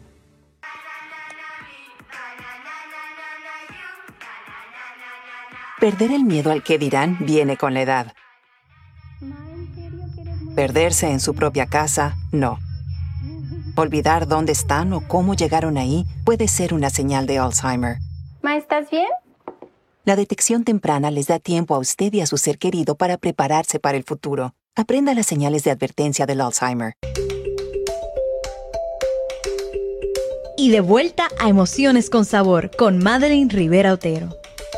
Perder el miedo al que dirán viene con la edad. Perderse en su propia casa, no. Olvidar dónde están o cómo llegaron ahí puede ser una señal de Alzheimer. Ma, ¿estás bien? La detección temprana les da tiempo a usted y a su ser querido para prepararse para el futuro. Aprenda las señales de advertencia del Alzheimer. Y de vuelta a Emociones con Sabor con Madeline Rivera Otero.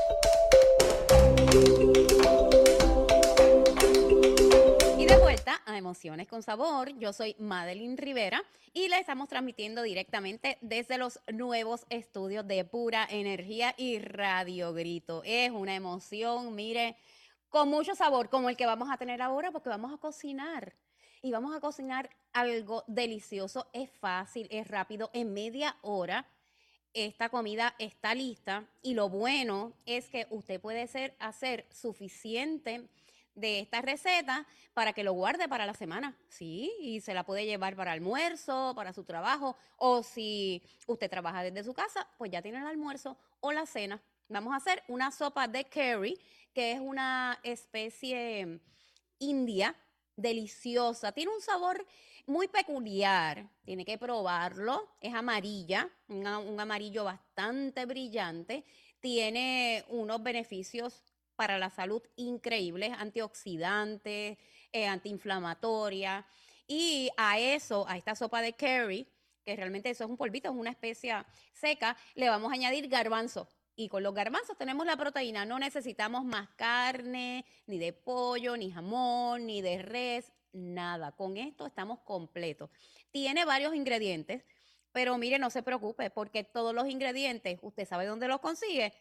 Emociones con Sabor, yo soy Madeline Rivera y le estamos transmitiendo directamente desde los nuevos estudios de Pura Energía y Radio Grito. Es una emoción, mire, con mucho sabor como el que vamos a tener ahora porque vamos a cocinar y vamos a cocinar algo delicioso, es fácil, es rápido, en media hora esta comida está lista y lo bueno es que usted puede ser, hacer suficiente de esta receta para que lo guarde para la semana, sí, y se la puede llevar para almuerzo, para su trabajo, o si usted trabaja desde su casa, pues ya tiene el almuerzo o la cena. Vamos a hacer una sopa de curry, que es una especie india, deliciosa, tiene un sabor muy peculiar, tiene que probarlo, es amarilla, un, un amarillo bastante brillante, tiene unos beneficios para la salud increíbles, antioxidantes, eh, antiinflamatoria. Y a eso, a esta sopa de curry, que realmente eso es un polvito, es una especia seca, le vamos a añadir garbanzo. Y con los garbanzos tenemos la proteína, no necesitamos más carne, ni de pollo, ni jamón, ni de res, nada. Con esto estamos completos. Tiene varios ingredientes, pero mire, no se preocupe, porque todos los ingredientes, ¿usted sabe dónde los consigue?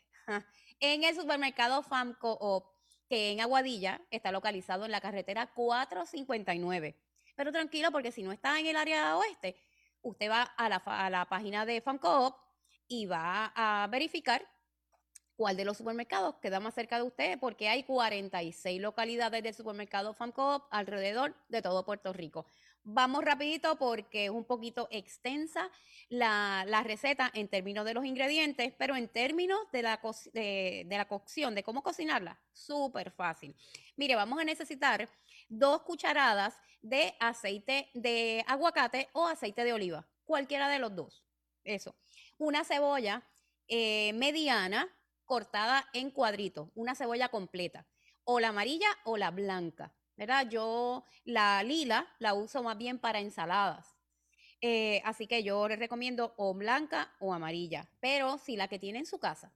En el supermercado FAMCO, que en Aguadilla está localizado en la carretera cuatrocientos cincuenta y nueve. Pero tranquilo, porque si no está en el área oeste, usted va a la, a la página de FAMCO y va a verificar cuál de los supermercados queda más cerca de usted, porque hay cuarenta y seis localidades del supermercado FAMCO alrededor de todo Puerto Rico. Vamos rapidito porque es un poquito extensa la, la receta en términos de los ingredientes, pero en términos de la, co de, de la cocción, de cómo cocinarla, súper fácil. Mire, vamos a necesitar dos cucharadas de aceite de aguacate o aceite de oliva, cualquiera de los dos. Eso. Una cebolla eh, mediana cortada en cuadritos, una cebolla completa, o la amarilla o la blanca. ¿Verdad? Yo la lila la uso más bien para ensaladas. Eh, así que yo les recomiendo o blanca o amarilla. Pero si la que tiene en su casa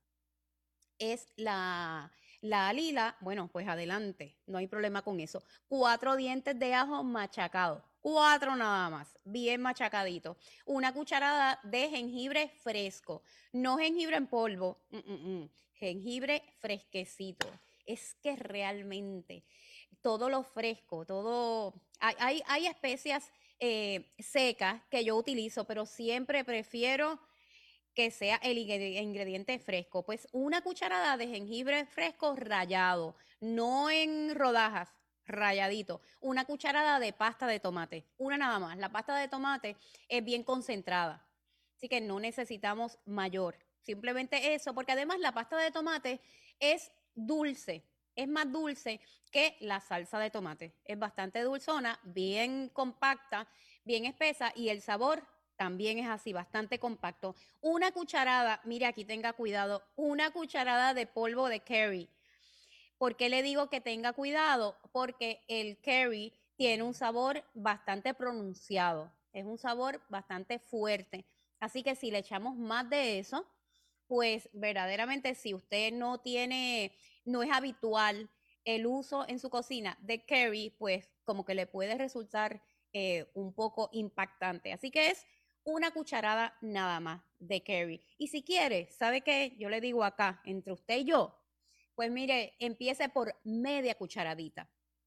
es la, la lila, bueno, pues adelante, no hay problema con eso. Cuatro dientes de ajo machacados, cuatro nada más, bien machacadito. Una cucharada de jengibre fresco, no jengibre en polvo, mm, mm, mm. jengibre fresquecito. Es que realmente todo lo fresco, todo, hay, hay, hay especias eh, secas que yo utilizo, pero siempre prefiero que sea el ingrediente fresco. Pues una cucharada de jengibre fresco rallado, no en rodajas, ralladito. Una cucharada de pasta de tomate, una nada más. La pasta de tomate es bien concentrada, así que no necesitamos mayor. Simplemente eso, porque además la pasta de tomate es dulce. Es más dulce que la salsa de tomate. Es bastante dulzona, bien compacta, bien espesa y el sabor también es así, bastante compacto. Una cucharada, mire aquí tenga cuidado, una cucharada de polvo de curry. ¿Por qué le digo que tenga cuidado? Porque el curry tiene un sabor bastante pronunciado, es un sabor bastante fuerte. Así que si le echamos más de eso, pues verdaderamente si usted no tiene, no es habitual el uso en su cocina de curry, pues como que le puede resultar eh, un poco impactante. Así que es una cucharada nada más de curry. Y si quiere, ¿sabe qué? Yo le digo acá, entre usted y yo, pues mire, empiece por media cucharadita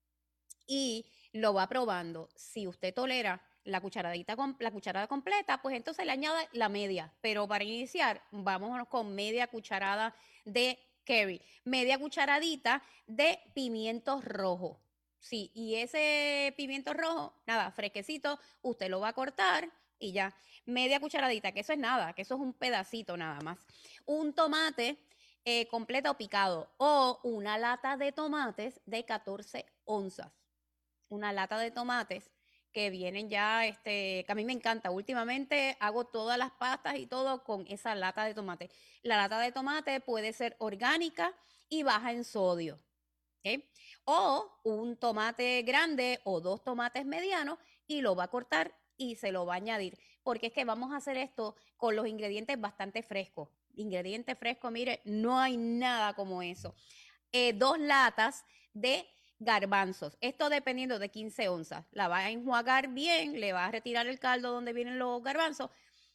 y lo va probando. Si usted tolera la cucharadita, la cucharada completa, pues entonces le añade la media. Pero para iniciar, vámonos con media cucharada de curry, media cucharadita de pimientos rojos. Sí, y ese pimiento rojo, nada, fresquecito, usted lo va a cortar y ya. Media cucharadita, que eso es nada, que eso es un pedacito nada más. Un tomate eh, completo picado o una lata de tomates de catorce onzas. Una lata de tomates que vienen ya, este, que a mí me encanta. Últimamente hago todas las pastas y todo con esa lata de tomate. La lata de tomate puede ser orgánica y baja en sodio. ¿Okay? O un tomate grande o dos tomates medianos y lo va a cortar y se lo va a añadir. Porque es que vamos a hacer esto con los ingredientes bastante frescos. Ingredientes frescos, mire, no hay nada como eso. Eh, dos latas de garbanzos. Esto dependiendo de quince onzas. La va a enjuagar bien, le va a retirar el caldo donde vienen los garbanzos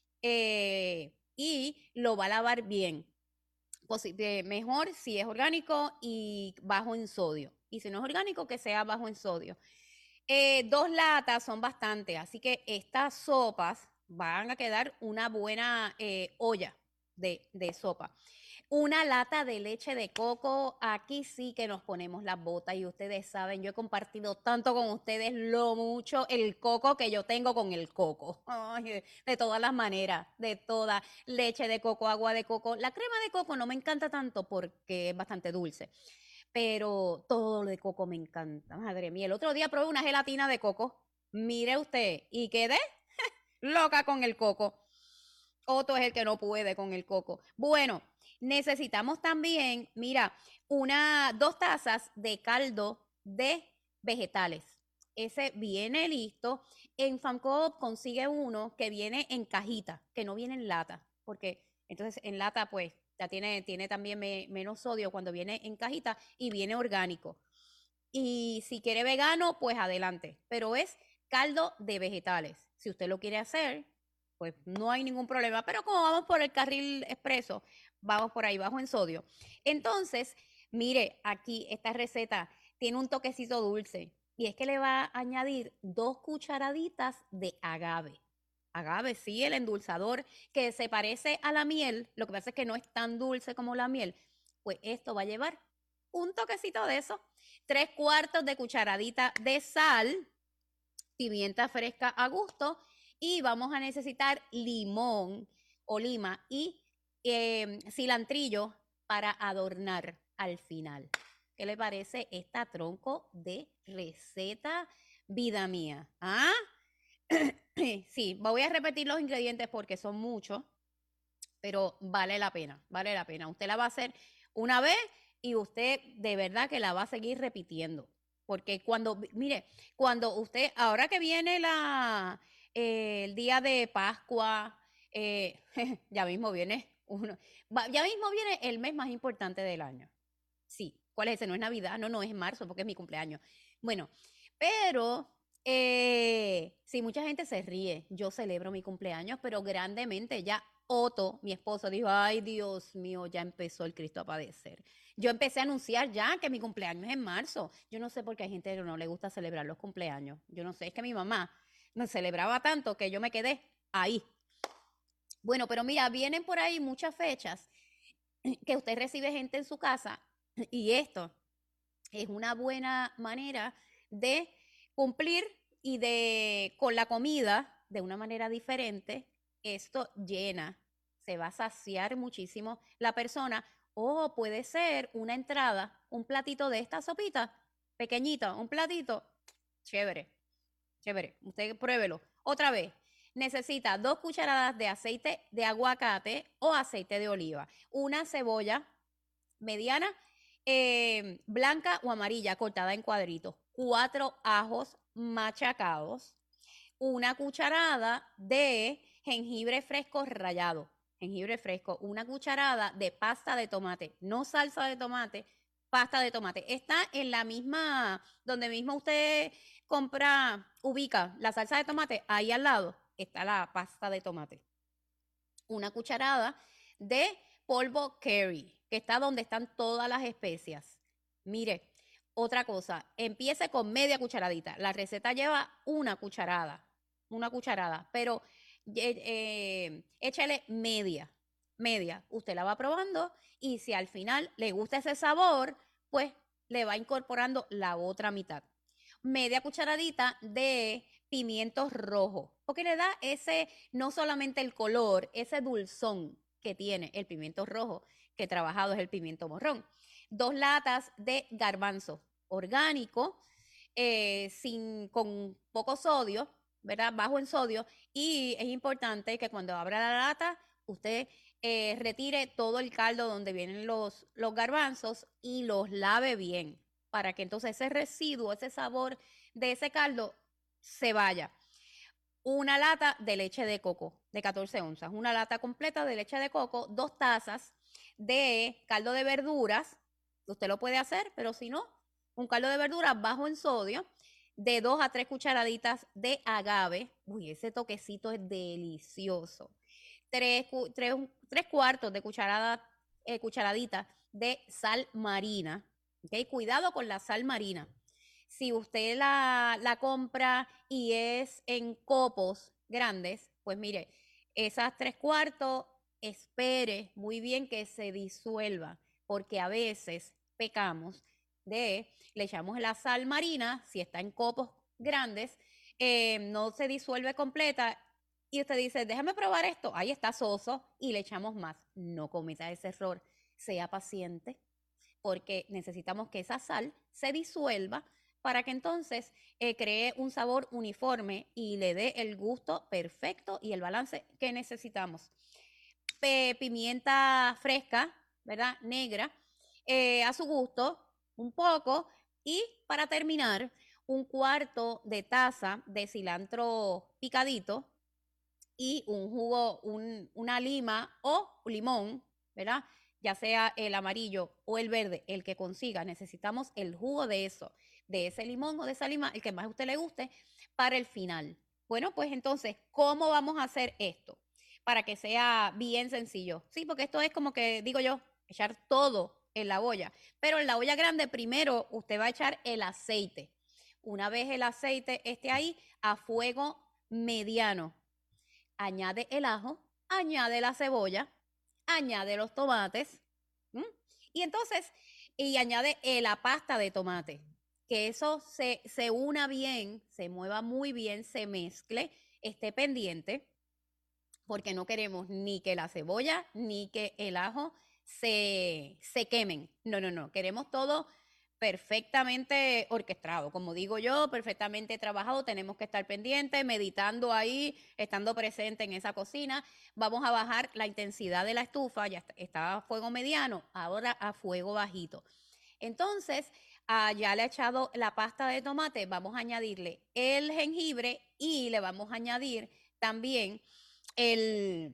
eh, y lo va a lavar bien. Pues, eh, mejor si es orgánico y bajo en sodio. Y si no es orgánico, que sea bajo en sodio. Eh, dos latas son bastante, así que estas sopas van a quedar una buena eh, olla de, de sopa. Una lata de leche de coco, aquí sí que nos ponemos las botas y ustedes saben, yo he compartido tanto con ustedes lo mucho el coco que yo tengo con el coco. Ay, de, de todas las maneras, de toda leche de coco, agua de coco. La crema de coco no me encanta tanto porque es bastante dulce, pero todo lo de coco me encanta. Madre mía, el otro día probé una gelatina de coco, mire usted, y quedé loca con el coco. Otto es el que no puede con el coco. Bueno, necesitamos también, mira, una, dos tazas de caldo de vegetales. Ese viene listo. En FAMCOOP consigue uno que viene en cajita, que no viene en lata, porque entonces en lata pues ya tiene, tiene también me, menos sodio cuando viene en cajita y viene orgánico. Y si quiere vegano, pues adelante. Pero es caldo de vegetales. Si usted lo quiere hacer, pues no hay ningún problema. Pero como vamos por el carril expreso, vamos por ahí bajo en sodio. Entonces, mire, aquí esta receta tiene un toquecito dulce. Y es que le va a añadir dos cucharaditas de agave. Agave, sí, el endulzador que se parece a la miel. Lo que pasa es que no es tan dulce como la miel. Pues esto va a llevar un toquecito de eso. Tres cuartos de cucharadita de sal. Pimienta fresca a gusto. Y vamos a necesitar limón o lima y eh, cilantrillo para adornar al final. ¿Qué le parece esta tronco de receta, vida mía? ¿Ah? Sí, voy a repetir los ingredientes porque son muchos, pero vale la pena, vale la pena. Usted la va a hacer una vez y usted de verdad que la va a seguir repitiendo. Porque cuando, mire, cuando usted, ahora que viene la... Eh, el día de Pascua, eh, ya mismo viene uno, ya mismo viene el mes más importante del año. Sí, ¿cuál es ese? No es Navidad, no, no, es marzo porque es mi cumpleaños. Bueno, pero eh, sí, mucha gente se ríe. Yo celebro mi cumpleaños, pero grandemente. Ya Otto, mi esposo, dijo, ay, Dios mío, ya empezó el Cristo a padecer. Yo empecé a anunciar ya que mi cumpleaños es en marzo. Yo no sé por qué hay gente que no le gusta celebrar los cumpleaños. Yo no sé, es que mi mamá me celebraba tanto que yo me quedé ahí. Bueno, pero mira, vienen por ahí muchas fechas que usted recibe gente en su casa y esto es una buena manera de cumplir y de con la comida de una manera diferente. Esto llena, se va a saciar muchísimo la persona o puede ser una entrada, un platito de esta sopita pequeñito, un platito chévere. Chévere, usted pruébelo. Otra vez, necesita dos cucharadas de aceite de aguacate o aceite de oliva, una cebolla mediana, eh, blanca o amarilla cortada en cuadritos, cuatro ajos machacados, una cucharada de jengibre fresco rallado, jengibre fresco, una cucharada de pasta de tomate, no salsa de tomate, pasta de tomate. Está en la misma, donde mismo usted compra, ubica la salsa de tomate, ahí al lado está la pasta de tomate. Una cucharada de polvo curry, que está donde están todas las especias. Mire, otra cosa, empiece con media cucharadita. La receta lleva una cucharada, una cucharada, pero eh, eh, échale media, media. Usted la va probando y si al final le gusta ese sabor, pues le va incorporando la otra mitad. media cucharadita de pimiento rojo, porque le da ese, no solamente el color, ese dulzón que tiene el pimiento rojo, que trabajado es el pimiento morrón. Dos latas de garbanzo orgánico, eh, sin, con poco sodio, ¿verdad? Bajo en sodio, y es importante que cuando abra la lata, usted eh, retire todo el caldo donde vienen los, los garbanzos y los lave bien, para que entonces ese residuo, ese sabor de ese caldo se vaya. Una lata de leche de coco de catorce onzas, una lata completa de leche de coco, dos tazas de caldo de verduras, usted lo puede hacer, pero si no, un caldo de verduras bajo en sodio, de dos a tres cucharaditas de agave. Uy, ese toquecito es delicioso. Tres, tres, tres cuartos de cucharada, eh, cucharadita de sal marina. ¿Okay? Cuidado con la sal marina. Si usted la, la compra y es en copos grandes, pues mire, esas tres cuartos, espere muy bien que se disuelva, porque a veces pecamos de, le echamos la sal marina, si está en copos grandes, eh, no se disuelve completa y usted dice, déjame probar esto, ahí está soso y le echamos más. No cometa ese error, sea paciente, porque necesitamos que esa sal se disuelva para que entonces eh, cree un sabor uniforme y le dé el gusto perfecto y el balance que necesitamos. P pimienta fresca, ¿verdad? Negra, eh, a su gusto, un poco. Y para terminar, un cuarto de taza de cilantro picadito y un jugo, un, una lima o limón, ¿verdad? Ya sea el amarillo o el verde, el que consiga. Necesitamos el jugo de eso, de ese limón o de esa lima, el que más a usted le guste, para el final. Bueno, pues entonces, ¿cómo vamos a hacer esto? Para que sea bien sencillo. Sí, porque esto es como que, digo yo, echar todo en la olla. Pero en la olla grande, primero usted va a echar el aceite. Una vez el aceite esté ahí, a fuego mediano, añade el ajo, añade la cebolla, añade los tomates, ¿m? y entonces, y añade eh, la pasta de tomate, que eso se, se una bien, se mueva muy bien, se mezcle, esté pendiente, porque no queremos ni que la cebolla ni que el ajo se, se quemen. No, no, no, queremos todo perfectamente orquestado, como digo yo, perfectamente trabajado. Tenemos que estar pendientes, meditando ahí, estando presente en esa cocina. Vamos a bajar la intensidad de la estufa, ya está, está a fuego mediano, ahora a fuego bajito. Entonces, ah, ya le he echado la pasta de tomate, vamos a añadirle el jengibre y le vamos a añadir también el,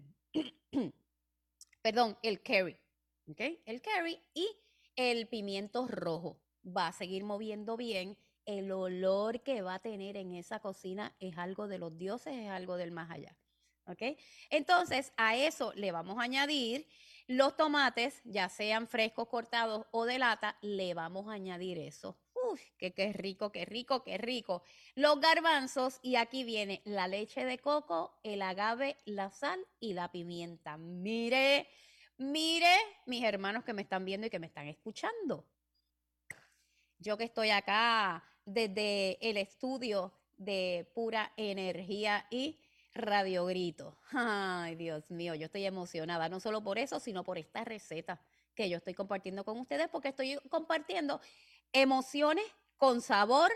perdón, el curry, ¿ok? El curry y el pimiento rojo. Va a seguir moviendo bien. El olor que va a tener en esa cocina es algo de los dioses, es algo del más allá, ¿ok? Entonces, a eso le vamos a añadir los tomates, ya sean frescos, cortados o de lata, le vamos a añadir eso. Uf, que qué rico, qué rico, qué rico. Los garbanzos, y aquí viene la leche de coco, el agave, la sal y la pimienta. Mire, mire, mis hermanos que me están viendo y que me están escuchando. Yo que estoy acá desde el estudio de Pura Energía y Radio Grito. Ay, Dios mío, yo estoy emocionada, no solo por eso, sino por esta receta que yo estoy compartiendo con ustedes, porque estoy compartiendo emociones con sabor,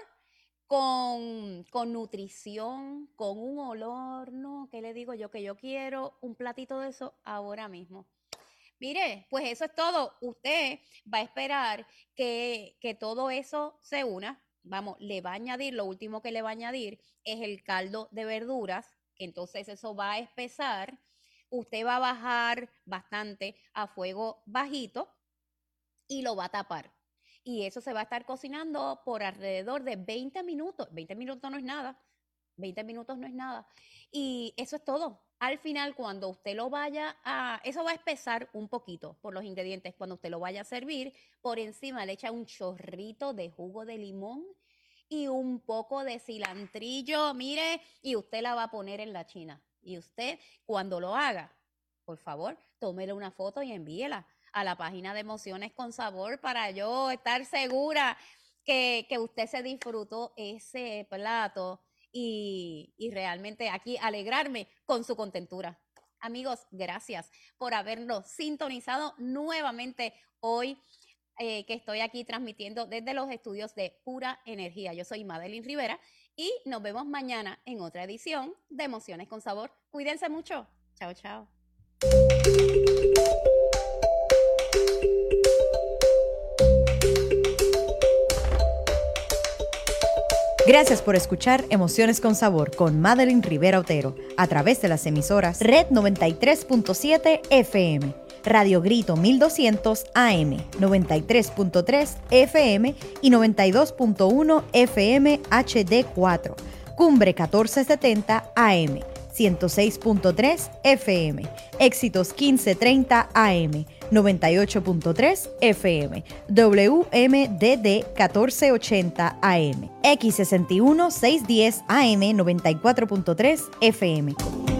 con, con nutrición, con un olor, ¿no? ¿Qué le digo yo? Que yo quiero un platito de eso ahora mismo. Mire, pues eso es todo. Usted va a esperar que, que todo eso se una. Vamos, le va a añadir, lo último que le va a añadir es el caldo de verduras, que entonces eso va a espesar. Usted va a bajar bastante a fuego bajito y lo va a tapar. Y eso se va a estar cocinando por alrededor de veinte minutos. veinte minutos no es nada. veinte minutos no es nada. Y eso es todo. Al final, cuando usted lo vaya a... Eso va a espesar un poquito por los ingredientes. Cuando usted lo vaya a servir, por encima le echa un chorrito de jugo de limón y un poco de cilantrillo, mire, y usted la va a poner en la china. Y usted, cuando lo haga, por favor, tómele una foto y envíela a la página de Emociones con Sabor para yo estar segura que, que usted se disfrutó ese plato y, y realmente aquí alegrarme con su contentura. Amigos, gracias por habernos sintonizado nuevamente hoy. Eh, que estoy aquí transmitiendo desde los estudios de Pura Energía. Yo soy Madeline Rivera y nos vemos mañana en otra edición de Emociones con Sabor. Cuídense mucho. Chao, chao. Gracias por escuchar Emociones con Sabor con Madeline Rivera Otero a través de las emisoras Red noventa y tres punto siete F M, Radio Grito mil doscientos A M, noventa y tres punto tres F M y noventa y dos punto uno F M H D cuatro, Cumbre catorce setenta A M, ciento seis punto tres F M, Éxitos quince treinta A M, noventa y ocho punto tres F M, W M D D catorce ochenta A M, X sesenta y uno seiscientos diez A M, noventa y cuatro punto tres F M.